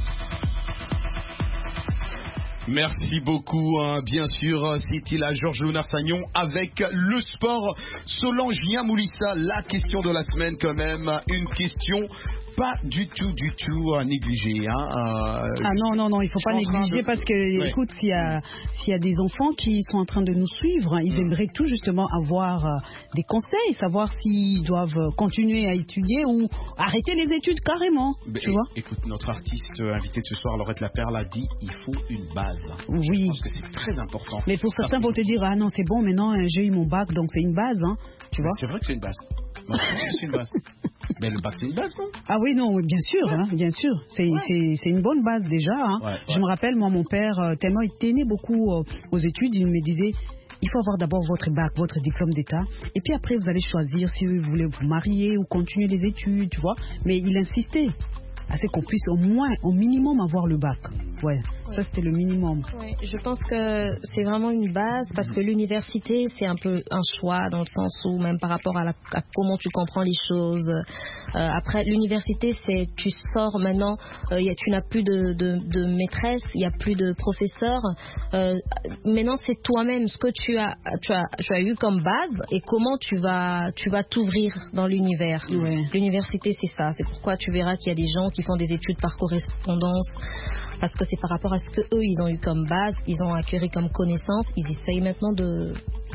Merci beaucoup, hein. Bien sûr, c'est il à Georges Leonard-Sagnon avec le sport. Solange Yamoulissa, la question de la semaine quand même, une question pas du tout, du tout à négliger. Hein. Euh, ah non, non, non, il ne faut pas négliger de... parce que, ouais. écoute, s'il y, a, s'il y a des enfants qui sont en train de nous suivre, ils mmh. aimeraient tout justement avoir des conseils, savoir s'ils doivent continuer à étudier ou arrêter les études carrément. Ben, tu vois écoute, notre artiste invité de ce soir, Laurette Laperle, a dit il faut une base. Oui. Je pense que c'est très important. Mais pour certains vont te dire ah non, c'est bon, maintenant j'ai eu mon bac, donc c'est une base, hein, tu vois. C'est vrai que c'est une base. Non, c'est une base. Mais le bac, c'est une base, non? Ah oui, non, bien sûr, ouais. hein, bien sûr. C'est, ouais. c'est, c'est une bonne base déjà. Hein. Ouais, ouais. Je me rappelle, moi, mon père, euh, tellement il tenait beaucoup euh, aux études, il me disait, il faut avoir d'abord votre bac, votre diplôme d'État, et puis après, vous allez choisir si vous voulez vous marier ou continuer les études, tu vois. Mais il insistait à ce qu'on puisse au moins, au minimum, avoir le bac. Ouais, ouais. Ça c'était le minimum. Ouais, je pense que c'est vraiment une base parce que l'université c'est un peu un choix dans le sens où même par rapport à, la, à comment tu comprends les choses. Euh, après l'université c'est tu sors maintenant, euh, y a, tu n'as plus de, de, de maîtresse, il n'y a plus de professeur. Euh, maintenant c'est toi-même ce que tu as, tu as, tu as eu comme base et comment tu vas, tu vas t'ouvrir dans l'univers. Ouais. L'université c'est ça, c'est pourquoi tu verras qu'il y a des gens qui font des études par correspondance. Parce que c'est par rapport à ce que eux ils ont eu comme base, ils ont acquis comme connaissance, ils essayent maintenant de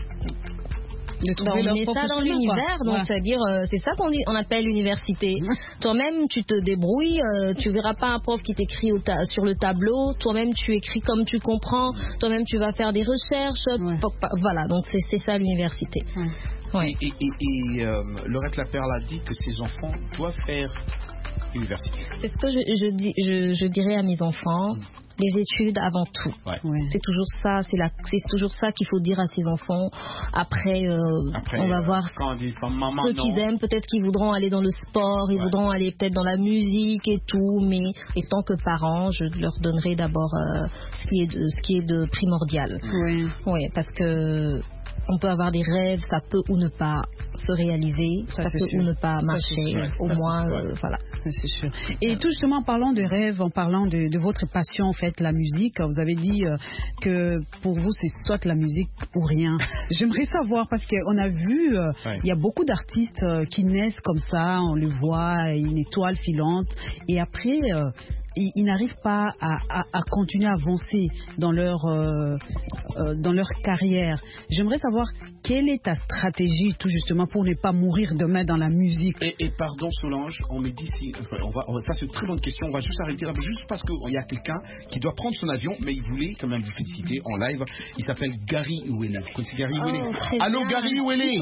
de trouver leur ça dans l'univers. Donc ouais. c'est-à-dire euh, c'est ça qu'on dit, on appelle l'université. Toi-même tu te débrouilles, euh, tu verras pas un prof qui t'écrit au ta- sur le tableau. Toi-même tu écris comme tu comprends. Toi-même tu vas faire des recherches. Ouais. Voilà, donc c'est, c'est ça l'université. Ouais. Ouais. Et, et, et, et euh, Laurette Laperle a dit que ses enfants doivent faire université. C'est ce que je, je, dis, je, je dirais à mes enfants. Mmh. Les études avant tout. Ouais. Ouais. C'est toujours ça, c'est, la, c'est toujours ça qu'il faut dire à ses enfants. Après, euh, Après on va euh, voir quand on dit, maman, ceux qu'ils aiment. Peut-être qu'ils voudront aller dans le sport, ils ouais. voudront aller peut-être dans la musique et tout. Mais étant que parents, je leur donnerai d'abord euh, ce qui est de, ce qui est de primordial. Oui. Oui, parce que on peut avoir des rêves, ça peut ou ne pas se réaliser, ça, ça peut sûr. ou ne pas marcher, ça, au ça, moins, euh, voilà. C'est sûr. Et tout justement, en parlant de rêves, en parlant de, de votre passion, en fait, la musique, vous avez dit euh, que pour vous, c'est soit la musique ou rien. J'aimerais savoir, parce qu'on a vu, il euh, ouais. y a beaucoup d'artistes euh, qui naissent comme ça, on le voit, une étoile filante, et après... Euh, Ils, ils n'arrivent pas à, à, à continuer à avancer dans leur, euh, euh, dans leur carrière. J'aimerais savoir quelle est ta stratégie tout justement pour ne pas mourir demain dans la musique. Et, et pardon Solange, on me dit si, on va, on va, ça c'est une très bonne question, on va juste arrêter là, juste parce qu'il y a quelqu'un qui doit prendre son avion, mais il voulait quand même vous féliciter en live. Il s'appelle Gary Iwele. Vous connaissez Gary Iwele? Oh, Allô bien. Gary Iwele.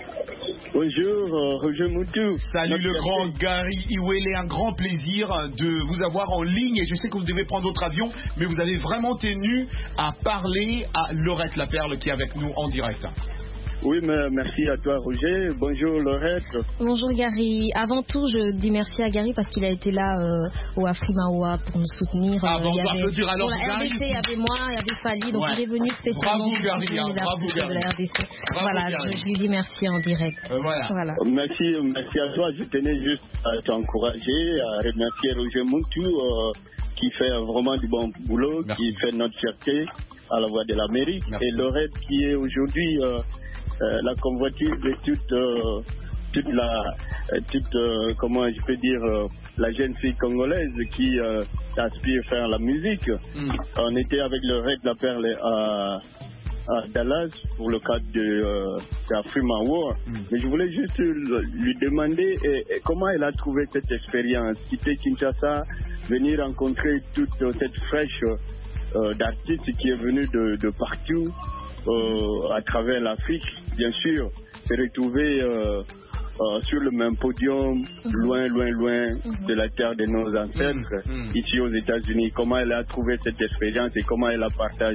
Bonjour, euh, Roger Moutou. Salut Notre le grand Gary Iwele, un grand plaisir de vous avoir en ligne et je sais que vous devez prendre votre avion, mais vous avez vraiment tenu à parler à Laurette Laperle qui est avec nous en direct. Oui, mais merci à toi Roger. Bonjour Laurette. Bonjour Gary. Avant tout, je dis merci à Gary parce qu'il a été là euh, au Afrimawa pour nous soutenir. Ah bon, il y on va avait, applaudir alors pour la Gary. R D C, il y avait moi, il y avait Fali, donc ouais. il est venu spécialement bravo, Gary, hein, la bravo, Gary. de la R D C. Bravo, voilà, Gary. je, je lui dis merci en direct. Euh, voilà. voilà. Merci, merci à toi. Je tenais juste à t'encourager, à remercier Roger Moutou euh, qui fait vraiment du bon boulot, merci. Qui fait notre fierté à la Voix de l'Amérique. Merci. Et Laurette qui est aujourd'hui euh, euh, la convoitise de toute, euh, toute la, toute, euh, comment je peux dire, euh, la jeune fille congolaise qui euh, aspire faire la musique. Mm. On était avec Laurette Laperle à, à Dallas pour le cadre de, euh, de Afrimawa. Mm. Mais je voulais juste lui demander et, et comment elle a trouvé cette expérience, quitter Kinshasa, venir rencontrer toute cette fraîche euh, d'artistes qui est venue de, de partout euh, à travers l'Afrique, bien sûr, se retrouver euh, euh, sur le même podium, mm-hmm. loin, loin, loin mm-hmm. de la terre de nos ancêtres, mm-hmm. ici aux États-Unis. Comment elle a trouvé cette expérience et comment elle la partage?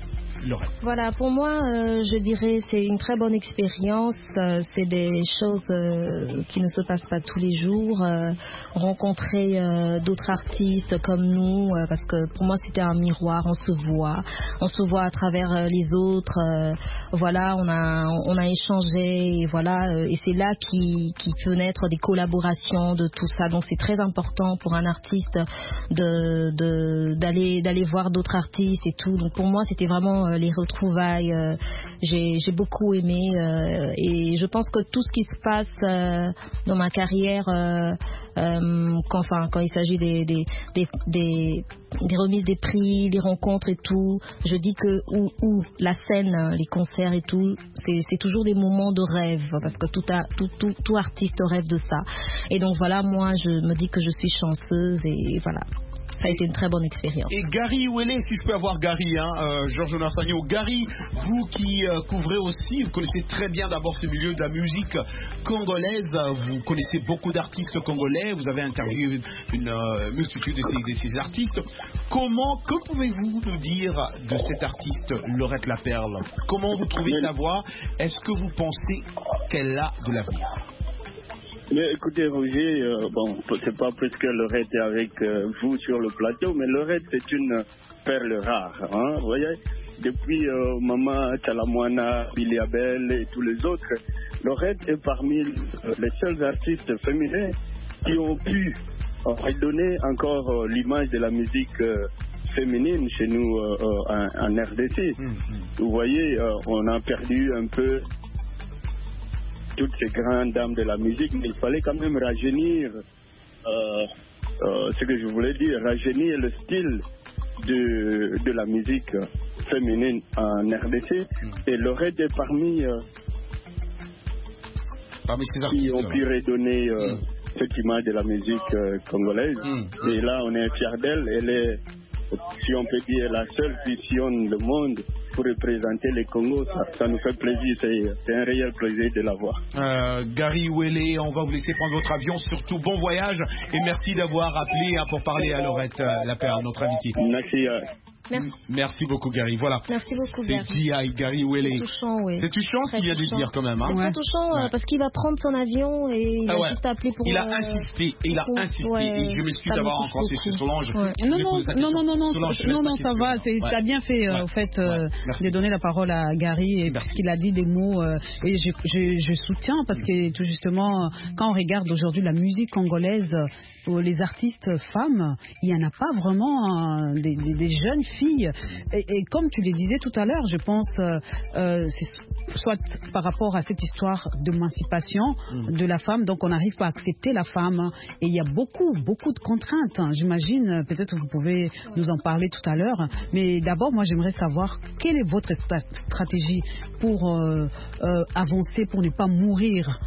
Voilà, pour moi, euh, je dirais c'est une très bonne expérience. Euh, c'est des choses euh, qui ne se passent pas tous les jours. Euh, rencontrer euh, d'autres artistes comme nous, euh, parce que pour moi c'était un miroir. On se voit, on se voit à travers euh, les autres. Euh, voilà, on a on a échangé, et voilà, euh, et c'est là qui qui peut naître des collaborations de tout ça. Donc c'est très important pour un artiste de de d'aller d'aller voir d'autres artistes et tout. Donc pour moi c'était vraiment les retrouvailles, euh, j'ai, j'ai beaucoup aimé euh, et je pense que tout ce qui se passe euh, dans ma carrière, euh, euh, quand, enfin, quand il s'agit des, des, des, des, des remises des prix, des rencontres et tout, je dis que où, où la scène, les concerts et tout, c'est, c'est toujours des moments de rêve parce que tout, a, tout, tout, tout artiste rêve de ça. Et donc voilà, moi je me dis que je suis chanceuse et voilà. Ça a été une très bonne expérience. Et Gary Iwele, si je peux avoir Gary, hein, euh, Georges Nassagno. Gary, vous qui euh, couvrez aussi, vous connaissez très bien d'abord ce milieu de la musique congolaise, vous connaissez beaucoup d'artistes congolais, vous avez interviewé une euh, multitude de ces, de ces artistes. Comment, que pouvez-vous nous dire de cet artiste, Laurette Laperle? Comment vous trouvez sa voix? Est-ce que vous pensez qu'elle a de l'avenir? Mais écoutez Roger, euh, bon, c'est pas parce que Laurette est avec euh, vous sur le plateau, mais Laurette c'est une perle rare, hein, vous voyez. Depuis euh, Maman Chalamwana, Billy Abel et tous les autres, Laurette est parmi euh, les seuls artistes féminins qui ont pu euh, redonner encore euh, l'image de la musique euh, féminine chez nous euh, euh, en, en R D C. Mm-hmm. Vous voyez, euh, on a perdu un peu toutes ces grandes dames de la musique, mais il fallait quand même rajeunir euh, euh, ce que je voulais dire, rajeunir le style de, de la musique féminine en R D C. Mm. Et Laurette est parmi, euh, parmi ces artistes qui ont pu redonner euh, mm. cette image de la musique euh, congolaise. Mm. Et là, on est fiers d'elle. Elle est, si on peut dire, la seule vision du monde pour représenter les Congos. Ça, ça nous fait plaisir, c'est, c'est un réel plaisir de la voir. Euh, Gary Iwele, on va vous laisser prendre votre avion, surtout bon voyage et merci d'avoir appelé hein, pour parler à Laurette euh, Laperle, notre invitée. Merci. Euh, Merci. Merci beaucoup, Gary. Voilà. Merci beaucoup, Gary. C'est G I, Gary Wele. C'est touchant, oui. C'est touchant ce qu'il vient de dire, quand même. Hein. C'est très touchant ouais. euh, parce qu'il va prendre son avion et il ah va ouais. juste appeler pour. Il a euh, insisté, et il a insisté. Ouais, et je m'excuse d'avoir encore sur Solange. Ouais. Non, non, non, non, non, non, Solange, non, non, ça va. C'est, ouais. T'as bien fait, ouais. au fait, euh, ouais. de donner la parole à Gary et parce qu'il a dit des mots. Euh, et je, je, je soutiens parce que tout justement, quand on regarde aujourd'hui la musique congolaise, pour les artistes femmes, il n'y en a pas vraiment euh, des, des, des jeunes filles. Et, et comme tu le disais tout à l'heure, je pense, euh, euh, c'est soit par rapport à cette histoire d'émancipation mmh. de la femme, donc on n'arrive pas à accepter la femme. Et il y a beaucoup, beaucoup de contraintes. Hein. J'imagine, peut-être que vous pouvez nous en parler tout à l'heure. Mais d'abord, moi, j'aimerais savoir quelle est votre stratégie pour euh, euh, avancer, pour ne pas mourir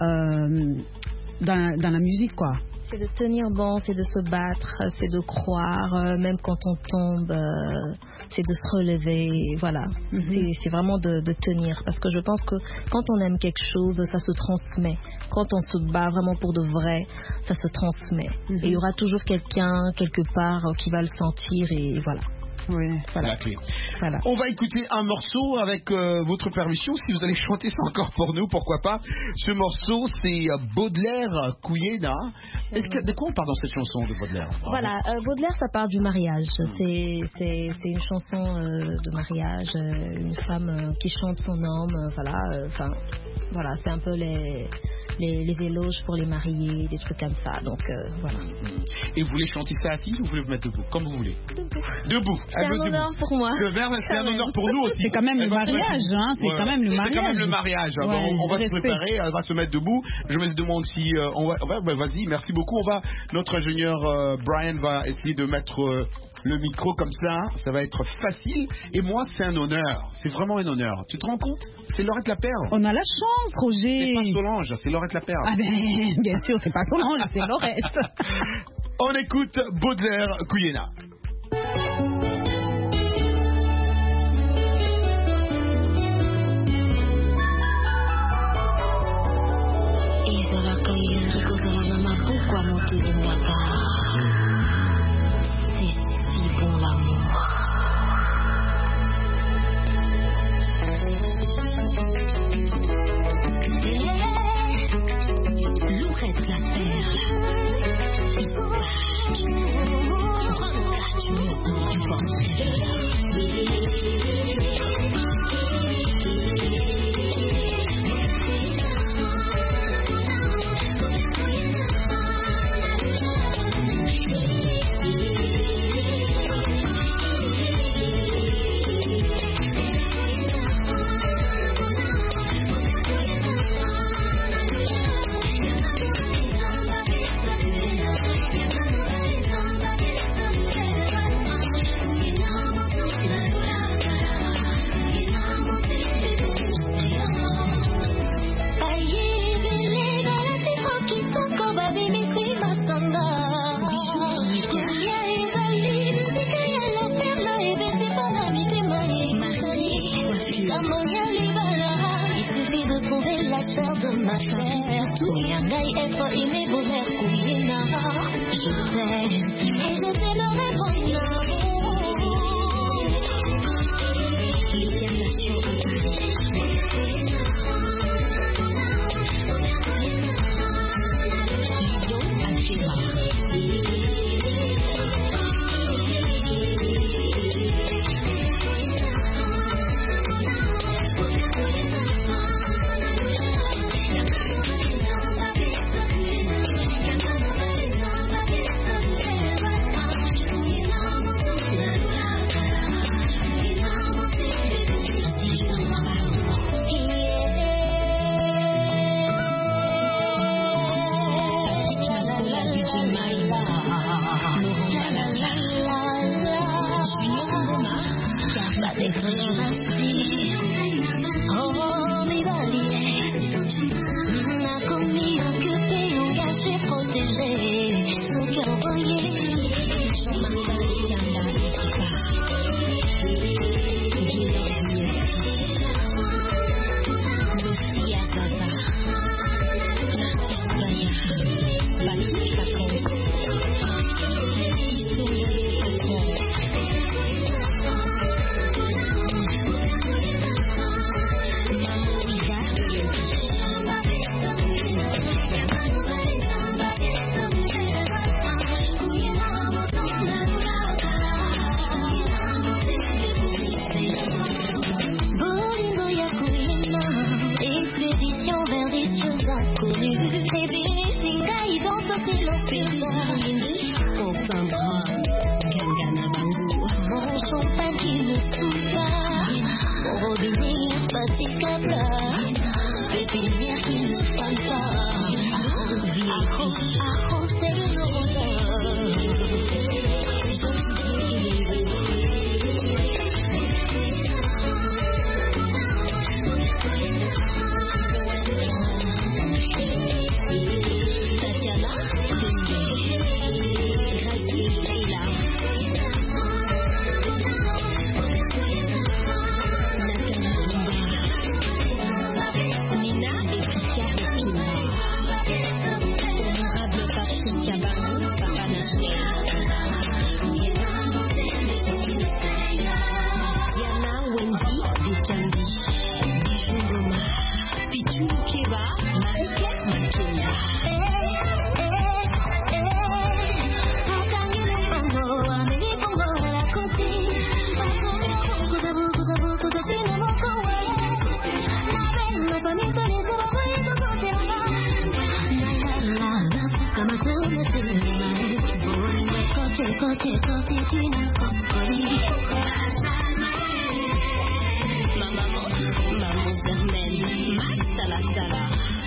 euh, dans, dans la musique, quoi. C'est de tenir bon, c'est de se battre, c'est de croire, euh, même quand on tombe, euh, c'est de se relever, voilà. Mm-hmm. c'est, c'est vraiment de, de tenir, parce que je pense que quand on aime quelque chose, ça se transmet. Quand on se bat vraiment pour de vrai, ça se transmet. Mm-hmm. Et il y aura toujours quelqu'un, quelque part, qui va le sentir, et voilà. Oui, voilà. C'est la clé. Voilà. On va écouter un morceau avec euh, votre permission. Si vous allez chanter ça encore pour nous, pourquoi pas. Ce morceau, c'est Baudelaire Kuyena. Est-ce que, de quoi on parle dans cette chanson de Baudelaire? Voilà, euh, Baudelaire, ça part du mariage. Mmh. C'est, c'est, c'est une chanson euh, de mariage, euh, une femme euh, qui chante son homme. Euh, voilà, enfin, euh, voilà, c'est un peu les, les, les éloges pour les mariés, des trucs comme ça. Donc euh, voilà. Et vous voulez chanter ça assise ou vous voulez vous mettre debout, comme vous voulez? Debout. Debout. C'est un honneur debout. pour moi. Le verbe, c'est un honneur pour nous aussi. C'est quand même le mariage, hein. C'est ouais. quand même le mariage. C'est quand même le mariage. Ouais, on, on va respect. se préparer, elle va se mettre debout. Je me demande si euh, on va. Ouais, bah, vas-y, merci beaucoup. On va. Notre ingénieur euh, Brian va essayer de mettre. Euh, le micro comme ça, ça va être facile. Et moi, c'est un honneur. C'est vraiment un honneur. Tu te rends compte? C'est Laurette Laperle. On a la chance, Roger. C'est pas Solange, c'est Laurette Laperle. Ah ben, bien sûr, c'est pas Solange, c'est Laurette. On écoute Baudelaire Kuyena. côté, côté d'une cocolie. Ma maman, maman Germaine, ma sala sala.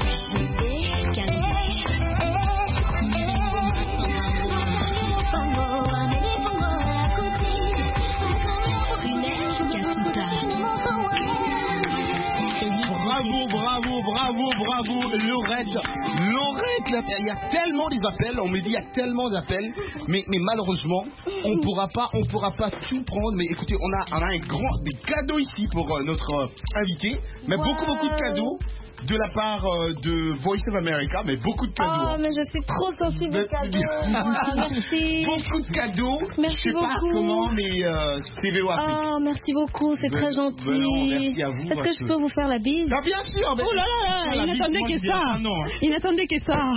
Bravo, bravo, bravo, bravo, Laurette. Laurette, il y a tellement des appels, on me dit il y a tellement d'appels, mais, mais malheureusement, on pourra pas, on pourra pas tout prendre. Mais écoutez, on a, on a un grand, des cadeaux ici pour euh, notre euh, invité, mais ouais. beaucoup, beaucoup de cadeaux. De la part euh, de Voice of America, mais beaucoup de cadeaux. Oh, mais je suis trop sensible aux cadeaux. Ah, merci. Beaucoup de cadeaux. Merci je sais beaucoup. pas comment, mais euh, T V O Afrique. Oh, merci beaucoup, c'est très gentil. Ben non, merci à vous. Est-ce que je peux vous faire la bise? Ah, bien sûr. Oh là là, là il n'attendait que ça. Ah, non, hein. Il n'attendait que ça.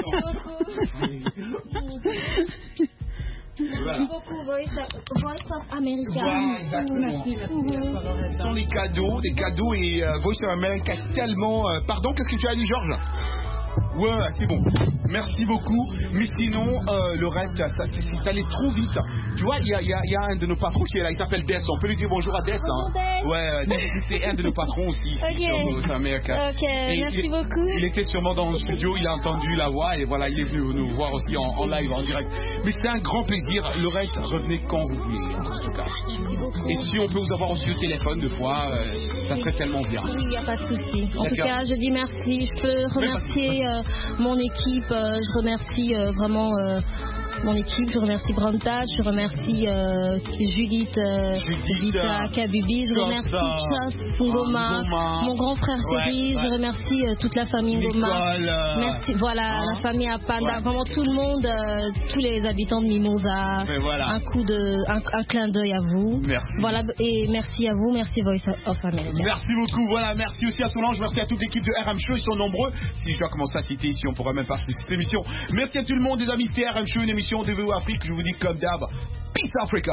Merci beaucoup. Merci beaucoup, Voice of, Voice of America. Voilà, exactement. Merci, merci. Ce sont des cadeaux, des cadeaux et euh, Voice of America tellement... Euh, pardon, qu'est-ce que tu as dit, Georges? Ouais, c'est bon. Merci beaucoup. Mais sinon, euh, le reste, ça, c'est allé trop vite. Tu vois, il y a, y, a, y a un de nos patrons qui est là, il s'appelle Des. On peut lui dire bonjour à Des. Hein. Ouais, Des, c'est un de nos patrons aussi. Ok. Sur Voice of America. Ok, et merci il, beaucoup. Il était sûrement dans le studio, il a entendu la voix et voilà, il est venu nous voir aussi en, en live, en direct. Mais c'est un grand plaisir. Le reste, revenez quand vous voulez, en tout cas. Et si on peut vous avoir aussi au téléphone deux fois, euh, ça serait tellement bien. Oui, il n'y a pas de souci. En tout cas, je dis merci. Je peux remercier euh, mon équipe. Euh, je remercie euh, vraiment euh, mon équipe. Je remercie Branta. Je remercie euh, Judith, euh, Judith Kabubi. Je remercie Chas Ngoma, Ngoma, mon grand frère chéri. Ouais, ouais. Je remercie euh, toute la famille Ngoma. Nicole, euh... Merci. Voilà, hein? La famille Apanda. Ouais. Vraiment tout le monde, euh, tous les habitants de Mimosa. Voilà. Un coup de, un, un clin d'œil à vous. Merci. Voilà, et merci à vous. Merci Voice of America. Merci beaucoup. Voilà, merci aussi à Solange. Merci à toute l'équipe de R M Show. Ils sont nombreux. Si je dois commencer à citer ici, on pourrait même pas faire cette émission. Merci à tout le monde, des amis. C'était R M Show, une émission de V O Afrique. Je vous dis comme d'hab, Peace Africa.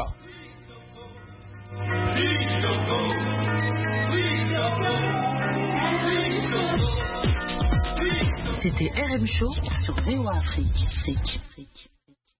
C'était R M Show sur V O Afrique.